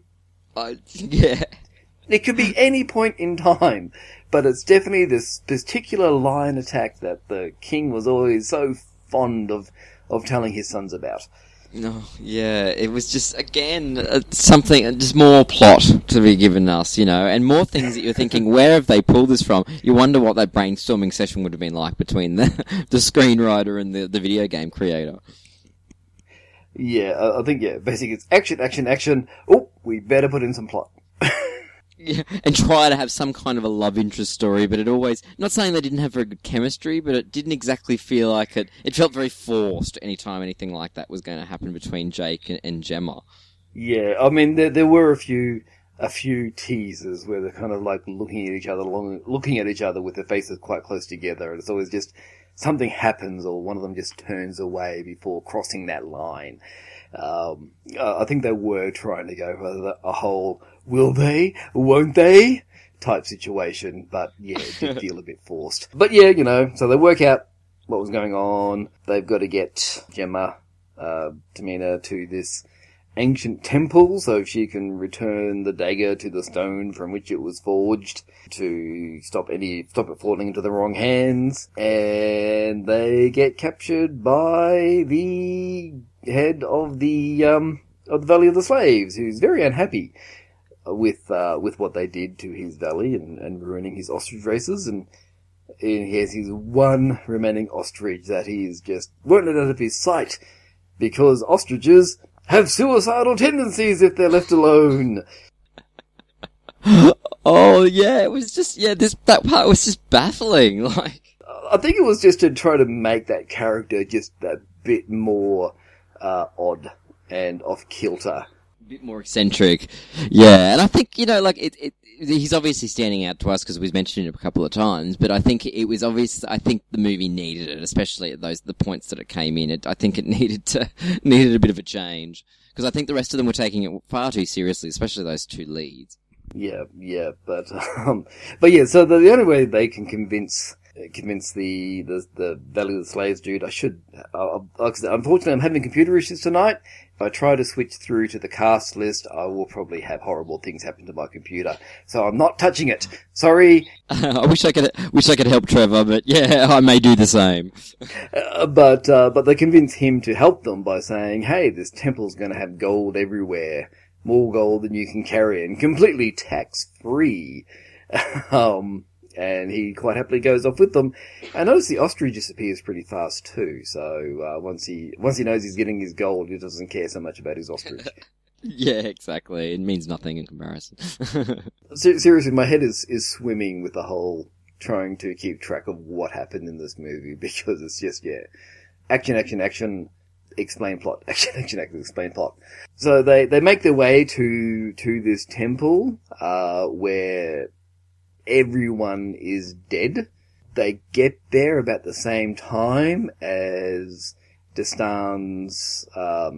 could be any point in time, but it's definitely this particular lion attack that the king was always so fond of telling his sons about. No, yeah, it was just, again, something, just more plot to be given us, and more things that you're thinking, where have they pulled this from? You wonder what that brainstorming session would have been like between the screenwriter and the video game creator. Yeah, I think, basically it's action. Oh, we better put in some plot. Yeah, and try to have some kind of a love interest story, but it always, not saying they didn't have very good chemistry, but it didn't exactly feel like it felt very forced anytime anything like that was going to happen between Jake and Gemma. Yeah, I mean, there were a few teasers where they're kind of like looking at each other with their faces quite close together, and it's always just something happens or one of them just turns away before crossing that line. I think they were trying to go for a whole will they, won't they type situation, but yeah, it did feel a bit forced. But yeah, so they work out what was going on. They've got to get Gemma, Tamina, to this ancient temple so she can return the dagger to the stone from which it was forged to stop it falling into the wrong hands. And they get captured by the head of the Valley of the Slaves, who's very unhappy with what they did to his valley and ruining his ostrich races, and he has his one remaining ostrich that he is just won't let out of his sight, because ostriches have suicidal tendencies if they're left alone. Oh yeah, it was just that part was just baffling. Like, I think it was just to try to make that character just a bit more odd and off kilter. a bit more eccentric. Yeah, and I think like he's obviously standing out to us because we've mentioned it a couple of times. But I think it was obvious. I think the movie needed it, especially at the points that it came in. I think it needed a bit of a change because I think the rest of them were taking it far too seriously, especially those two leads. Yeah, but yeah. So the only way they can convince the Valley of the Slaves dude, unfortunately, I'm having computer issues tonight. If I try to switch through to the cast list, I will probably have horrible things happen to my computer. So I'm not touching it. Sorry. I wish I could help Trevor, but yeah, I may do the same. But they convince him to help them by saying, "Hey, this temple's going to have gold everywhere, more gold than you can carry, and completely tax free." And he quite happily goes off with them. I notice the ostrich disappears pretty fast too. So once he knows he's getting his gold, he doesn't care so much about his ostrich. Yeah, exactly. It means nothing in comparison. Seriously, my head is swimming with the whole trying to keep track of what happened in this movie because it's just action, explain plot, action, explain plot. So they make their way to this temple where everyone is dead. They get there about the same time as Dastan's,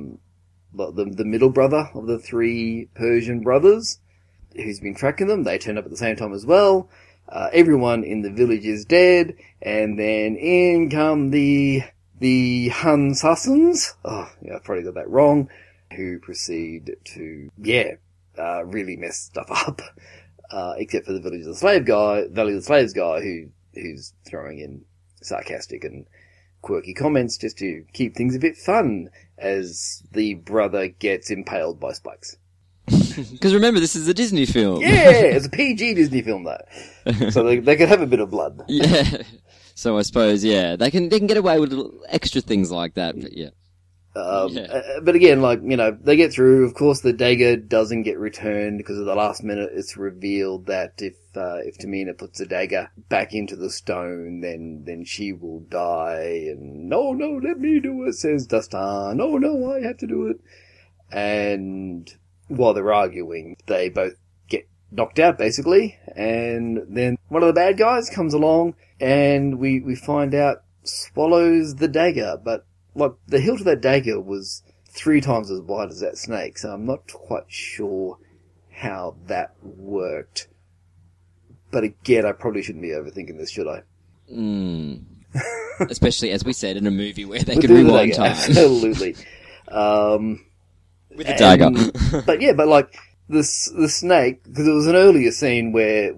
the middle brother of the three Persian brothers, who's been tracking them. They turn up at the same time as well. Everyone in the village is dead, and then in come the Hun Sassans. Oh, yeah, I probably got that wrong. Who proceed to, really mess stuff up. Except for the Valley of the Slaves guy, who's throwing in sarcastic and quirky comments just to keep things a bit fun as the brother gets impaled by spikes. Because remember, this is a Disney film. Yeah, it's a PG Disney film though, so they could have a bit of blood. Yeah. So I suppose they can get away with little extra things like that. But yeah. But again, they get through. Of course, the dagger doesn't get returned because at the last minute it's revealed that if Tamina puts the dagger back into the stone, then she will die. And no, let me do it, says Dastan. No, I have to do it. And while they're arguing, they both get knocked out, basically. And then one of the bad guys comes along, and we find out swallows the dagger, but the hilt of that dagger was 3 times as wide as that snake, so I'm not quite sure how that worked. But again, I probably shouldn't be overthinking this, should I? Especially, as we said, in a movie where they could rewind time. Absolutely. With a dagger. But the snake, because it was an earlier scene where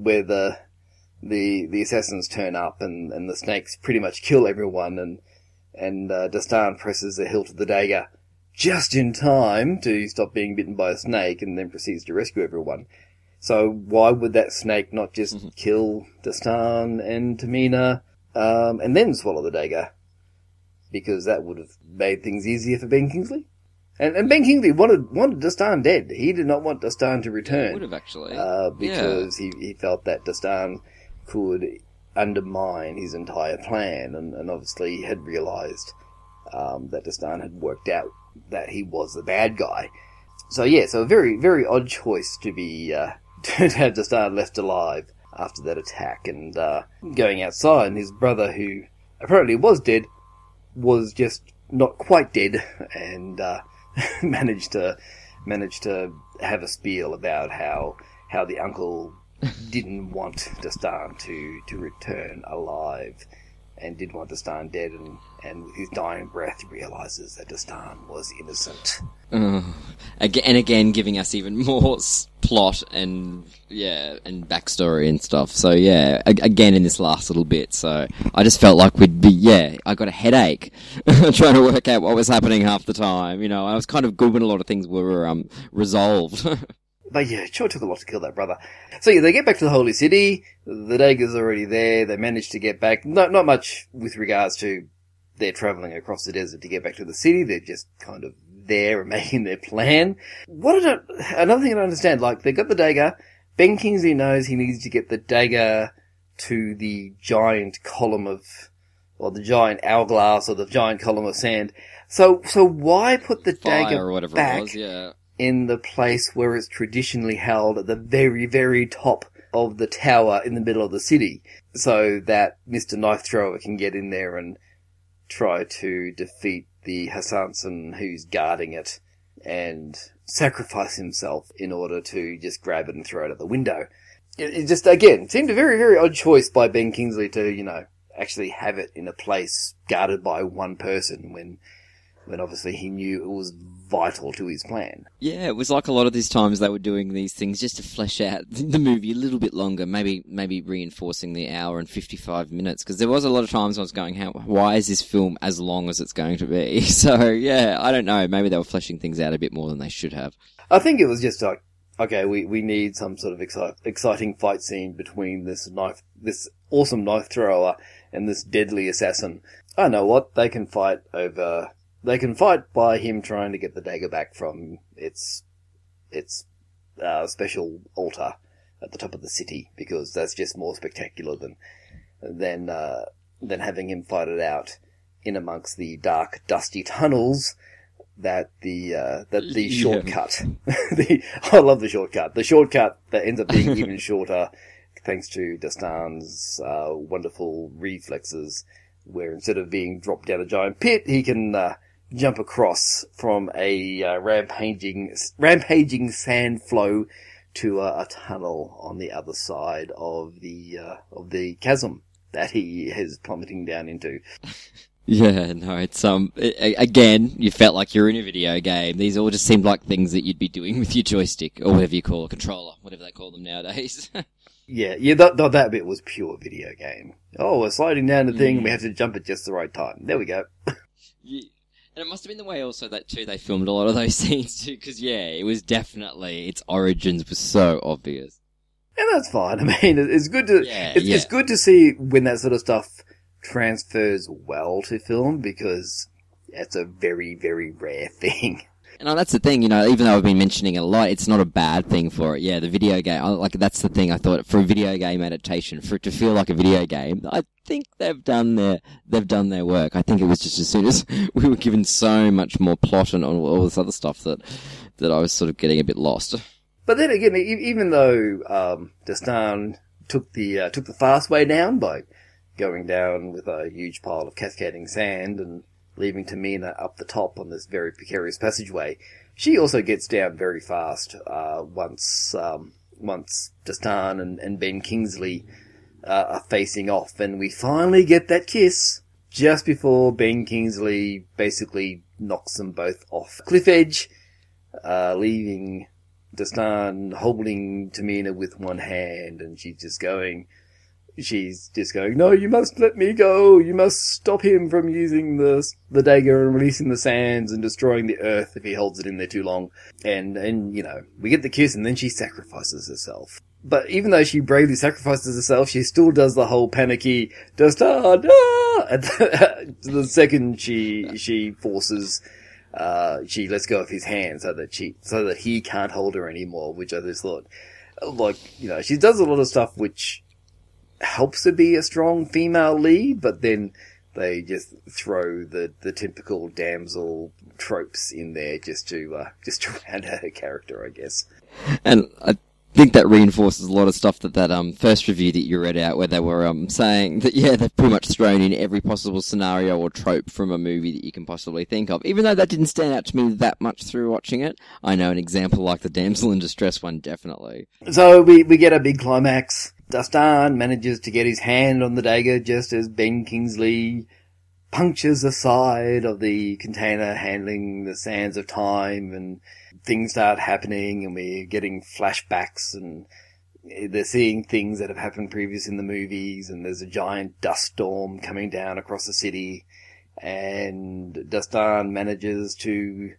the assassins turn up and the snakes pretty much kill everyone, and Dastan presses the hilt of the dagger just in time to stop being bitten by a snake and then proceeds to rescue everyone. So why would that snake not just kill Dastan and Tamina and then swallow the dagger? Because that would have made things easier for Ben Kingsley. And Ben Kingsley wanted Dastan dead. He did not want Dastan to return. He would have actually. Because he felt that Dastan could undermine his entire plan, and obviously he had realised that Dastan had worked out that he was the bad guy. So a very, very odd choice to be to have Dastan left alive after that attack, and going outside, and his brother, who apparently was dead, was just not quite dead, and managed to have a spiel about how the uncle didn't want Dastan to return alive, and did want Dastan dead, and with his dying breath realises that Dastan was innocent. Again, giving us even more plot and backstory and stuff. So again in this last little bit. So I just felt like I got a headache trying to work out what was happening half the time. I was kind of good when a lot of things were resolved. But it sure took a lot to kill that brother. So they get back to the Holy City. The dagger's already there. They manage to get back. Not much with regards to they're travelling across the desert to get back to the city. They're just kind of there and making their plan. Another thing I don't understand, like, they got the dagger. Ben Kingsley knows he needs to get the dagger to the giant column or the giant hourglass or the giant column of sand. So why put the Fire dagger or whatever back it was, yeah. in the place where it's traditionally held at the very, very top of the tower in the middle of the city, so that Mr. Knife Thrower can get in there and try to defeat the Hassanson who's guarding it and sacrifice himself in order to just grab it and throw it out the window. It just, again, seemed a very, very odd choice by Ben Kingsley to, actually have it in a place guarded by one person when obviously he knew it was vital to his plan. Yeah, it was like a lot of these times they were doing these things just to flesh out the movie a little bit longer, maybe reinforcing the hour and 55 minutes, because there was a lot of times I was going, why is this film as long as it's going to be? So, yeah, I don't know, maybe they were fleshing things out a bit more than they should have. I think it was just like, okay, we need some sort of exciting fight scene between this awesome knife thrower and this deadly assassin. I know what, they can fight by him trying to get the dagger back from its special altar at the top of the city, because that's just more spectacular than having him fight it out in amongst the dark, dusty tunnels that the shortcut. I love the shortcut. The shortcut that ends up being even shorter thanks to Dastan's wonderful reflexes, where instead of being dropped down a giant pit, he can jump across from a rampaging sand flow to a tunnel on the other side of the chasm that he is plummeting down into. Yeah, no, it's again, you felt like you're in a video game. These all just seemed like things that you'd be doing with your joystick, or whatever you call a controller, whatever they call them nowadays. Yeah, that bit was pure video game. Oh, we're sliding down the thing, and we have to jump at just the right time. There we go. Yeah. And it must have been the way also that too they filmed a lot of those scenes too, because yeah, it was definitely, its origins were so obvious. And that's fine. I mean, it's good to it's good to see when that sort of stuff transfers well to film, because it's a very, very rare thing. And that's the thing, even though I've been mentioning it a lot, it's not a bad thing for it. Yeah, the video game, that's the thing I thought, for a video game adaptation, for it to feel like a video game, I think they've done their work. I think it was just as soon as we were given so much more plot and all this other stuff that I was sort of getting a bit lost. But then again, even though Dastan took the fast way down by going down with a huge pile of cascading sand and leaving Tamina up the top on this very precarious passageway, she also gets down very fast once Dastan and Ben Kingsley are facing off, and we finally get that kiss just before Ben Kingsley basically knocks them both off the cliff edge, leaving Dastan holding Tamina with one hand, and she's just going, no, you must let me go. You must stop him from using the dagger and releasing the sands and destroying the earth if he holds it in there too long. And we get the kiss, and then she sacrifices herself. But even though she bravely sacrifices herself, she still does the whole panicky, Dastan, the second she forces, she lets go of his hand so that he can't hold her anymore, which I just thought, she does a lot of stuff which helps her be a strong female lead, but then they just throw the typical damsel tropes in there just to round out her character, I guess. And I think that reinforces a lot of stuff that first review that you read out, where they were saying that they've pretty much thrown in every possible scenario or trope from a movie that you can possibly think of. Even though that didn't stand out to me that much through watching it, I know an example like the damsel in distress one, definitely. So we get a big climax. Dastan manages to get his hand on the dagger just as Ben Kingsley punctures the side of the container handling the sands of time, and things start happening, and we're getting flashbacks, and they're seeing things that have happened previous in the movies, and there's a giant dust storm coming down across the city, and Dastan manages to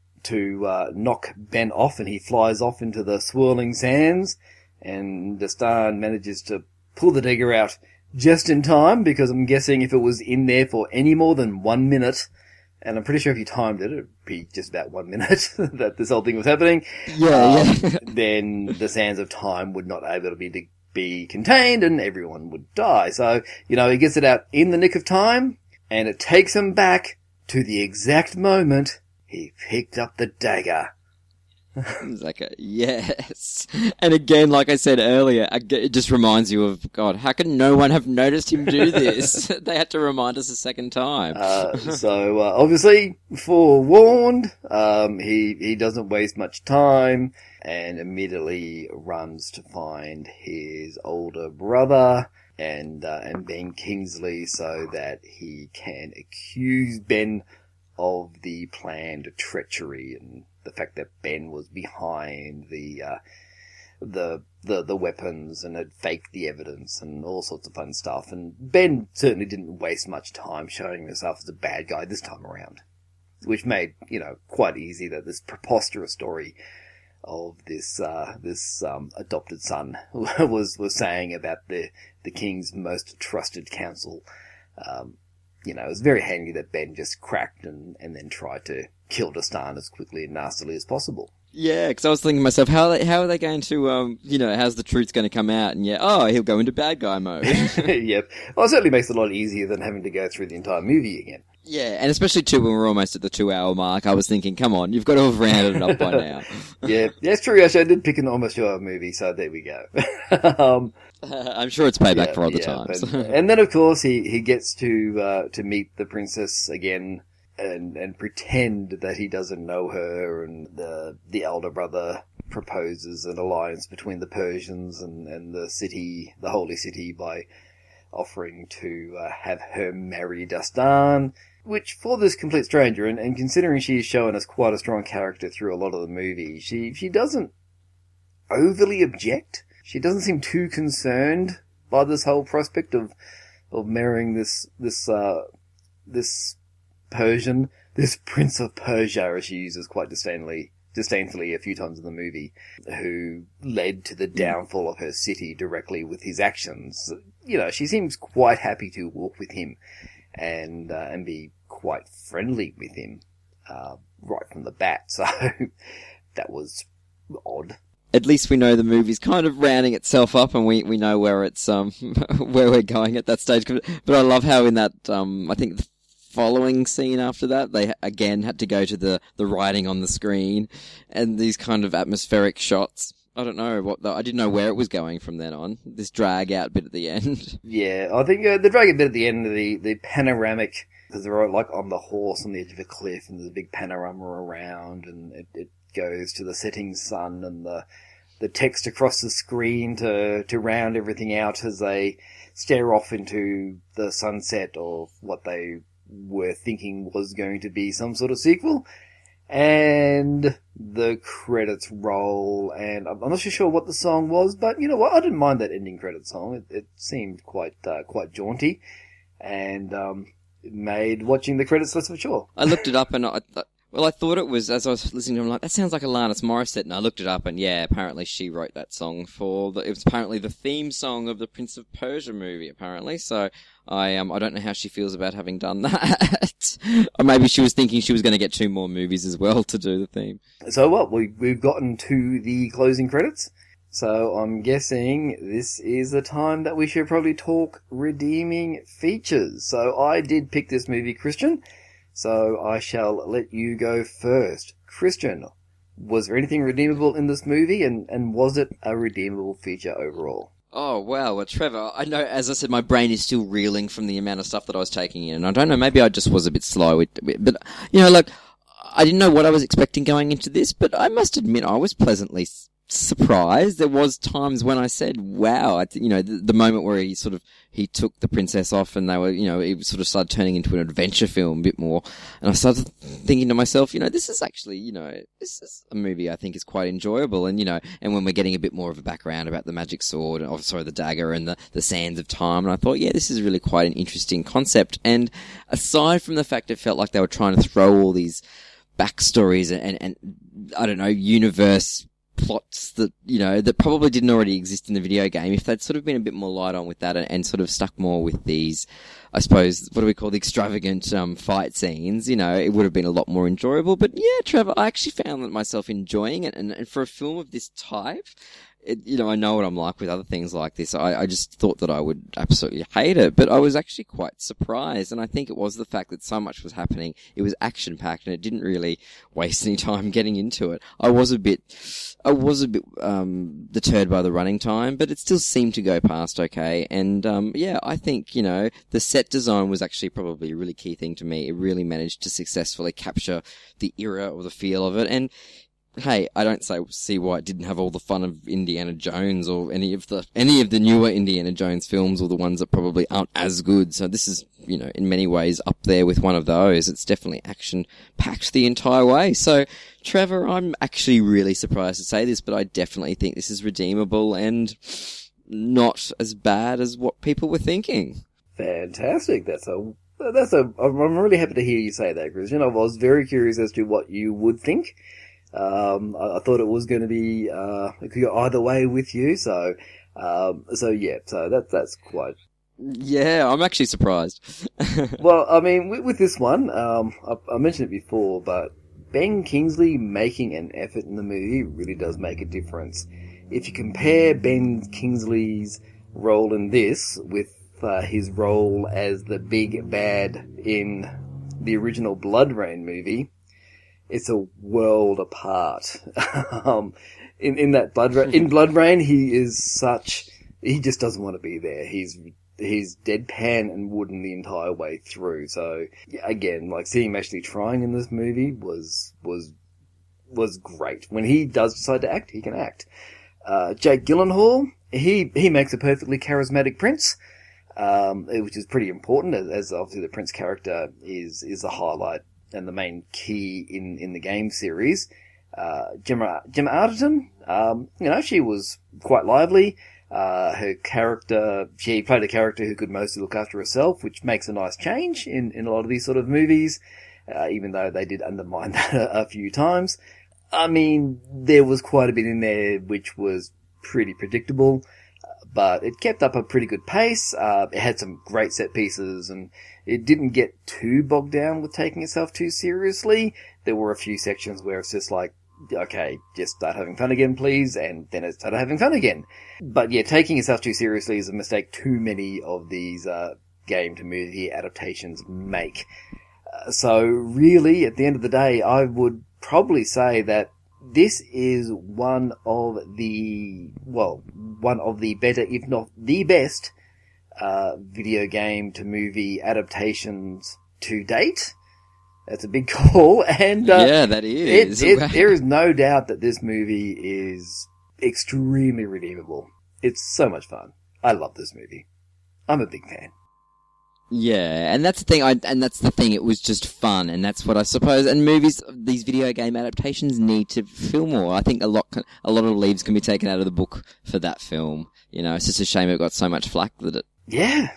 knock Ben off, and he flies off into the swirling sands, and Dastan manages to pull the dagger out just in time, because I'm guessing if it was in there for any more than 1 minute, And I'm pretty sure if you timed it, it'd be just about 1 minute that this whole thing was happening. Yeah. Then the sands of time would not able to be contained and everyone would die. So, he gets it out in the nick of time and it takes him back to the exact moment he picked up the dagger. It's like, yes. And again, like I said earlier, it just reminds you of, God, how can no one have noticed him do this? They had to remind us a second time. So obviously, forewarned, he doesn't waste much time and immediately runs to find his older brother and Ben Kingsley so that he can accuse Ben of the planned treachery and the fact that Ben was behind the weapons and had faked the evidence and all sorts of fun stuff. And Ben certainly didn't waste much time showing himself as a bad guy this time around, which made, quite easy that this preposterous story of this adopted son was saying about the king's most trusted counsel. It was very handy that Ben just cracked and then tried to kill Dastan as quickly and nastily as possible. Yeah, because I was thinking to myself, how are they going to, how's the truth going to come out? And he'll go into bad guy mode. Yep. Well, it certainly makes it a lot easier than having to go through the entire movie again. Yeah, and especially too when we're almost at the 2-hour mark, I was thinking, come on, you've got to have rounded it up by now. Yeah, that's true. Actually, I did pick an almost 2-hour movie, so there we go. I'm sure it's payback for other times. And then, of course, he gets to meet the princess again and pretend that he doesn't know her, and the elder brother proposes an alliance between the Persians and the holy city, by offering to have her marry Dastan, which for this complete stranger, and considering she's shown us quite a strong character through a lot of the movie, she doesn't overly object. She doesn't seem too concerned by this whole prospect of marrying this Persian, this Prince of Persia, as she uses quite disdainfully a few times in the movie, who led to the downfall of her city directly with his actions. She seems quite happy to walk with him and be quite friendly with him right from the bat. So that was odd. At least we know the movie's kind of rounding itself up, and we know where it's where we're going at that stage. But I love how in that I think the following scene after that, they again had to go to the writing on the screen and these kind of atmospheric shots. I don't know I didn't know where it was going from then on. This drag out bit at the end. Yeah, I think the drag out bit at the end, the panoramic, because they're like on the horse on the edge of a cliff, and there's a big panorama around, and it goes to the setting sun and the text across the screen to round everything out as they stare off into the sunset of what they were thinking was going to be some sort of sequel. And the credits roll, and I'm not sure what the song was, but you know what? I didn't mind that ending credit song. It seemed quite jaunty, and it made watching the credits less of a chore. I looked it up, and I thought it was, as I was listening to him, like, that sounds like Alanis Morissette, and I looked it up, and yeah, apparently she wrote that song it was apparently the theme song of the Prince of Persia movie, apparently, so I don't know how she feels about having done that. Or maybe she was thinking she was going to get 2 more movies as well to do the theme. So what, we've gotten to the closing credits, so I'm guessing this is the time that we should probably talk redeeming features. So I did pick this movie, Christian, so I shall let you go first. Christian, was there anything redeemable in this movie, and was it a redeemable feature overall? Oh, wow. Well, Trevor, I know, as I said, my brain is still reeling from the amount of stuff that I was taking in, and I don't know, maybe I just was a bit slow. But, I didn't know what I was expecting going into this, but I must admit I was pleasantly surprised. There was times when I said, wow, the moment where he took the princess off and they were, it sort of started turning into an adventure film a bit more. And I started thinking to myself, this is actually, this is a movie I think is quite enjoyable. And, and when we're getting a bit more of a background about the magic sword, the dagger and the sands of time. And I thought, yeah, this is really quite an interesting concept. And aside from the fact it felt like they were trying to throw all these backstories and I don't know, universe plots that, that probably didn't already exist in the video game, if they'd sort of been a bit more light on with that and sort of stuck more with these, I suppose, what do we call the extravagant fight scenes, it would have been a lot more enjoyable. But yeah, Trevor, I actually found myself enjoying it. And for a film of this type, I know what I'm like with other things like this. I just thought that I would absolutely hate it, but I was actually quite surprised. And I think it was the fact that so much was happening. It was action packed and it didn't really waste any time getting into it. I was a bit deterred by the running time, but it still seemed to go past okay. And, I think, the set design was actually probably a really key thing to me. It really managed to successfully capture the era or the feel of it. And, hey, I don't see why it didn't have all the fun of Indiana Jones or any of the newer Indiana Jones films or the ones that probably aren't as good. So this is, in many ways up there with one of those. It's definitely action packed the entire way. So, Trevor, I'm actually really surprised to say this, but I definitely think this is redeemable and not as bad as what people were thinking. Fantastic. I'm really happy to hear you say that, Chris. I was very curious as to what you would think. I thought it was going to be, it could go either way with you, so that's quite... Yeah, I'm actually surprised. Well, I mean, with this one, I mentioned it before, but Ben Kingsley making an effort in the movie really does make a difference. If you compare Ben Kingsley's role in this with, his role as the big bad in the original Blood Rain movie, it's a world apart. In Blood Rain, he just doesn't want to be there. He's deadpan and wooden the entire way through. So again, like seeing him actually trying in this movie was great. When he does decide to act, he can act. Jake Gyllenhaal, he makes a perfectly charismatic prince, which is pretty important as obviously the prince character is the highlight and the main key in the game series. Gemma Arterton, she was quite lively. Her character, she played a character who could mostly look after herself, which makes a nice change in a lot of these sort of movies, even though they did undermine that a few times. I mean, there was quite a bit in there which was pretty predictable, but it kept up a pretty good pace. It had some great set pieces, and it didn't get too bogged down with taking itself too seriously. There were a few sections where it's just like, okay, just start having fun again, please, and then it started having fun again. But yeah, taking itself too seriously is a mistake too many of these game to movie adaptations make. So really, at the end of the day, I would probably say that this is one of the better, if not the best, video game to movie adaptations to date. That's a big call, and yeah, that is. There is no doubt that this movie is extremely redeemable. It's so much fun. I love this movie. I'm a big fan. Yeah, and that's the thing. It was just fun, and that's what I suppose. And movies, these video game adaptations need to feel more. I think a lot of leaves can be taken out of the book for that film. It's just a shame it got so much flack that it. Yeah.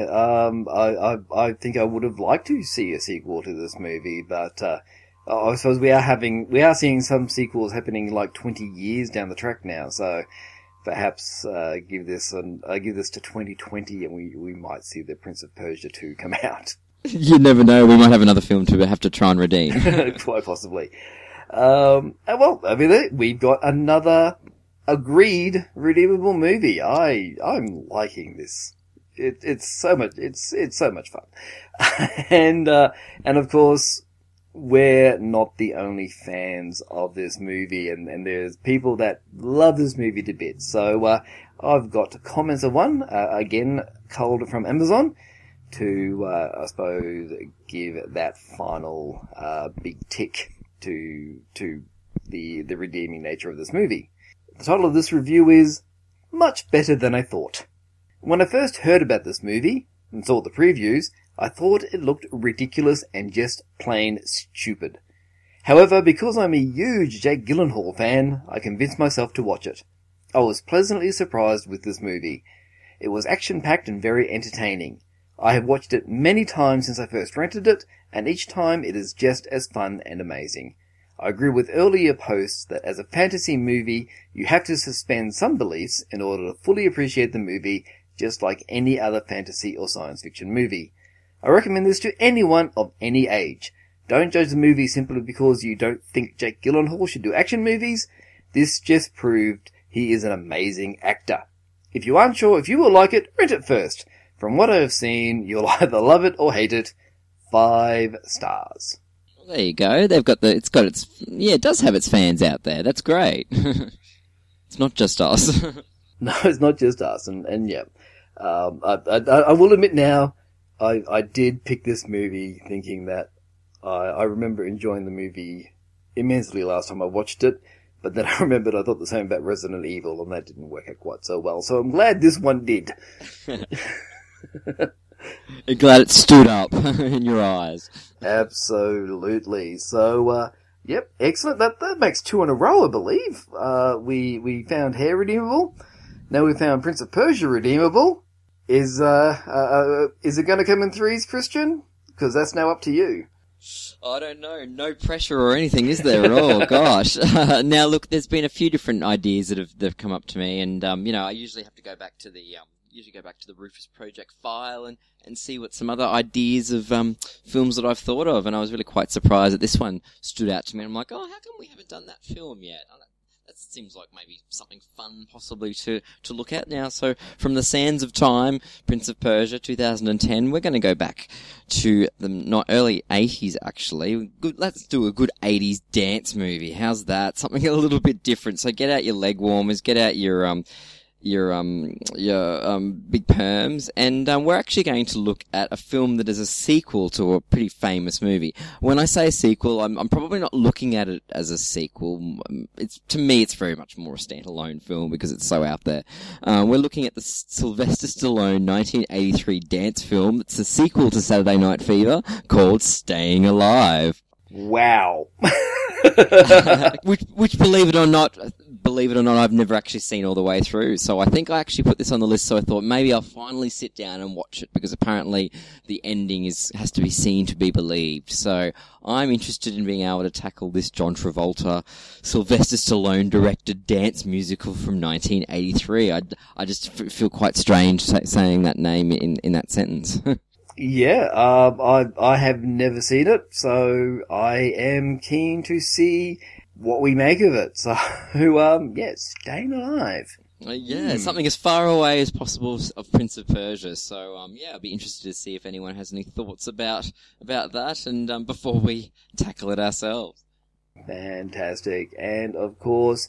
I think I would have liked to see a sequel to this movie, but I suppose we are seeing some sequels happening like 20 years down the track now. So perhaps give this to 2020, and we might see the Prince of Persia 2 come out. You never know. We might have another film to have to try and redeem. Quite possibly. We've got another agreed redeemable movie. I'm liking this. It's so much fun. and of course, we're not the only fans of this movie, and there's people that love this movie to bits. So, I've got comments of one, again, culled from Amazon, to, I suppose, give that final, big tick to the redeeming nature of this movie. The title of this review is Much Better Than I Thought. When I first heard about this movie and saw the previews, I thought it looked ridiculous and just plain stupid. However, because I'm a huge Jake Gyllenhaal fan, I convinced myself to watch it. I was pleasantly surprised with this movie. It was action-packed and very entertaining. I have watched it many times since I first rented it, and each time it is just as fun and amazing. I agree with earlier posts that as a fantasy movie, you have to suspend some beliefs in order to fully appreciate the movie, just like any other fantasy or science fiction movie. I recommend this to anyone of any age. Don't judge the movie simply because you don't think Jake Gyllenhaal should do action movies. This just proved he is an amazing actor. If you aren't sure if you will like it, rent it first. From what I have seen, you'll either love it or hate it. 5 stars. There you go. It does have its fans out there. That's great. It's not just us. No, it's not just us. And yeah, I will admit now, I did pick this movie thinking that I remember enjoying the movie immensely last time I watched it, but then I remembered I thought the same about Resident Evil, and that didn't work out quite so well. So I'm glad this one did. I'm glad it stood up in your eyes. Absolutely. So, yep, excellent. That makes 2 in a row, I believe. We found Hair redeemable. Now we found Prince of Persia redeemable. Is it going to come in 3s, Christian? Because that's now up to you. I don't know. No pressure or anything, is there? Oh, gosh. Now, look, there's been a few different ideas that have come up to me, and, I usually have to go back to the Rufus Project file and see what some other ideas of films that I've thought of, and I was really quite surprised that this one stood out to me. I'm like, oh, how come we haven't done that film yet? That seems like maybe something fun possibly to look at now. So from the sands of time, Prince of Persia, 2010, we're going to go back to the early 80s actually. Let's do a good 80s dance movie. How's that? Something a little bit different. So get out your leg warmers, get out your big perms, and we're actually going to look at a film that is a sequel to a pretty famous movie. When I say sequel, I'm probably not looking at it as a sequel. To me, it's very much more a standalone film because it's so out there. We're looking at the Sylvester Stallone 1983 dance film. It's a sequel to Saturday Night Fever called Staying Alive. Wow. which believe it or not, I've never actually seen all the way through. So I think I actually put this on the list. So I thought maybe I'll finally sit down and watch it because apparently the ending has to be seen to be believed. So I'm interested in being able to tackle this John Travolta, Sylvester Stallone directed dance musical from 1983. I just feel quite strange saying that name in that sentence. Yeah, I have never seen it, so I am keen to see what we make of it. So, Staying Alive. Something as far away as possible of Prince of Persia. So, I'd be interested to see if anyone has any thoughts about that, and before we tackle it ourselves. Fantastic. And of course,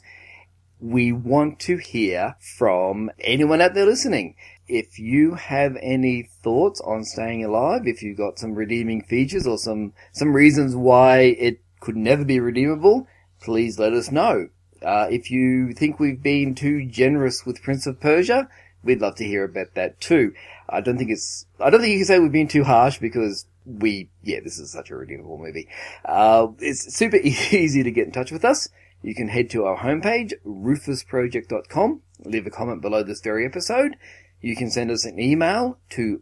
we want to hear from anyone out there listening. If you have any thoughts on Staying Alive, if you've got some redeeming features or some reasons why it could never be redeemable, please let us know. If you think we've been too generous with Prince of Persia, we'd love to hear about that too. I don't think you can say we've been too harsh because this is such a redeemable movie. It's super easy to get in touch with us. You can head to our homepage, rufusproject.com, leave a comment below this very episode. You can send us an email to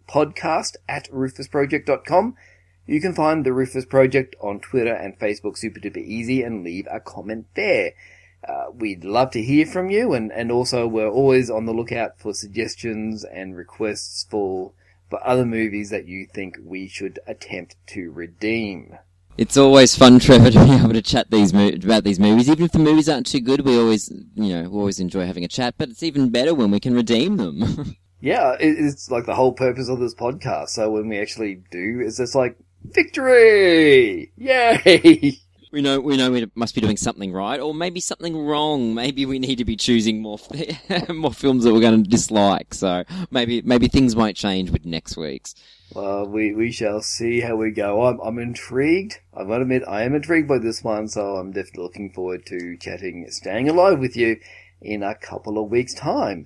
podcast@rufusproject.com. You can find the Rufus Project on Twitter and Facebook super duper easy and leave a comment there. We'd love to hear from you, and also we're always on the lookout for suggestions and requests for other movies that you think we should attempt to redeem. It's always fun, Trevor, to be able to chat about these movies. Even if the movies aren't too good, we always enjoy having a chat, but it's even better when we can redeem them. Yeah, it's like the whole purpose of this podcast. So when we actually do, it's just like, victory! Yay! We know we must be doing something right, or maybe something wrong. Maybe we need to be choosing more films that we're going to dislike. So maybe things might change with next week's. Well, we shall see how we go. I'm intrigued. I've got to admit, I am intrigued by this one, so I'm definitely looking forward to chatting Staying Alive with you in a couple of weeks' time.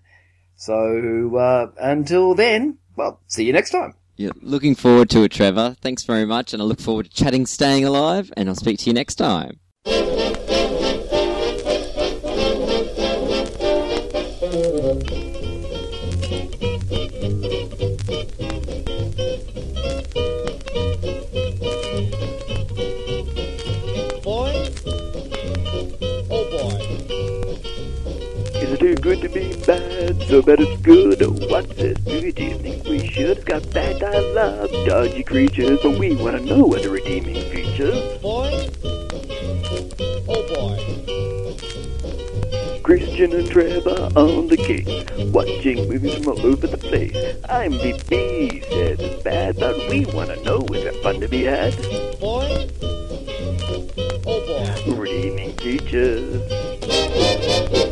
So, until then, well, see you next time. Yeah, looking forward to it, Trevor. Thanks very much, and I look forward to chatting Staying Alive, and I'll speak to you next time. Boy, too good to be bad, so bad it's good. What's this movie do you think we should? It's got bad dialogue, dodgy creatures, but we want to know what the redeeming features. Boy? Oh boy. Christian and Trevor on the case, watching movies from all over the place. I'm VP, says it's bad, but we want to know, is there fun to be had? Boy? Oh boy. Redeeming features.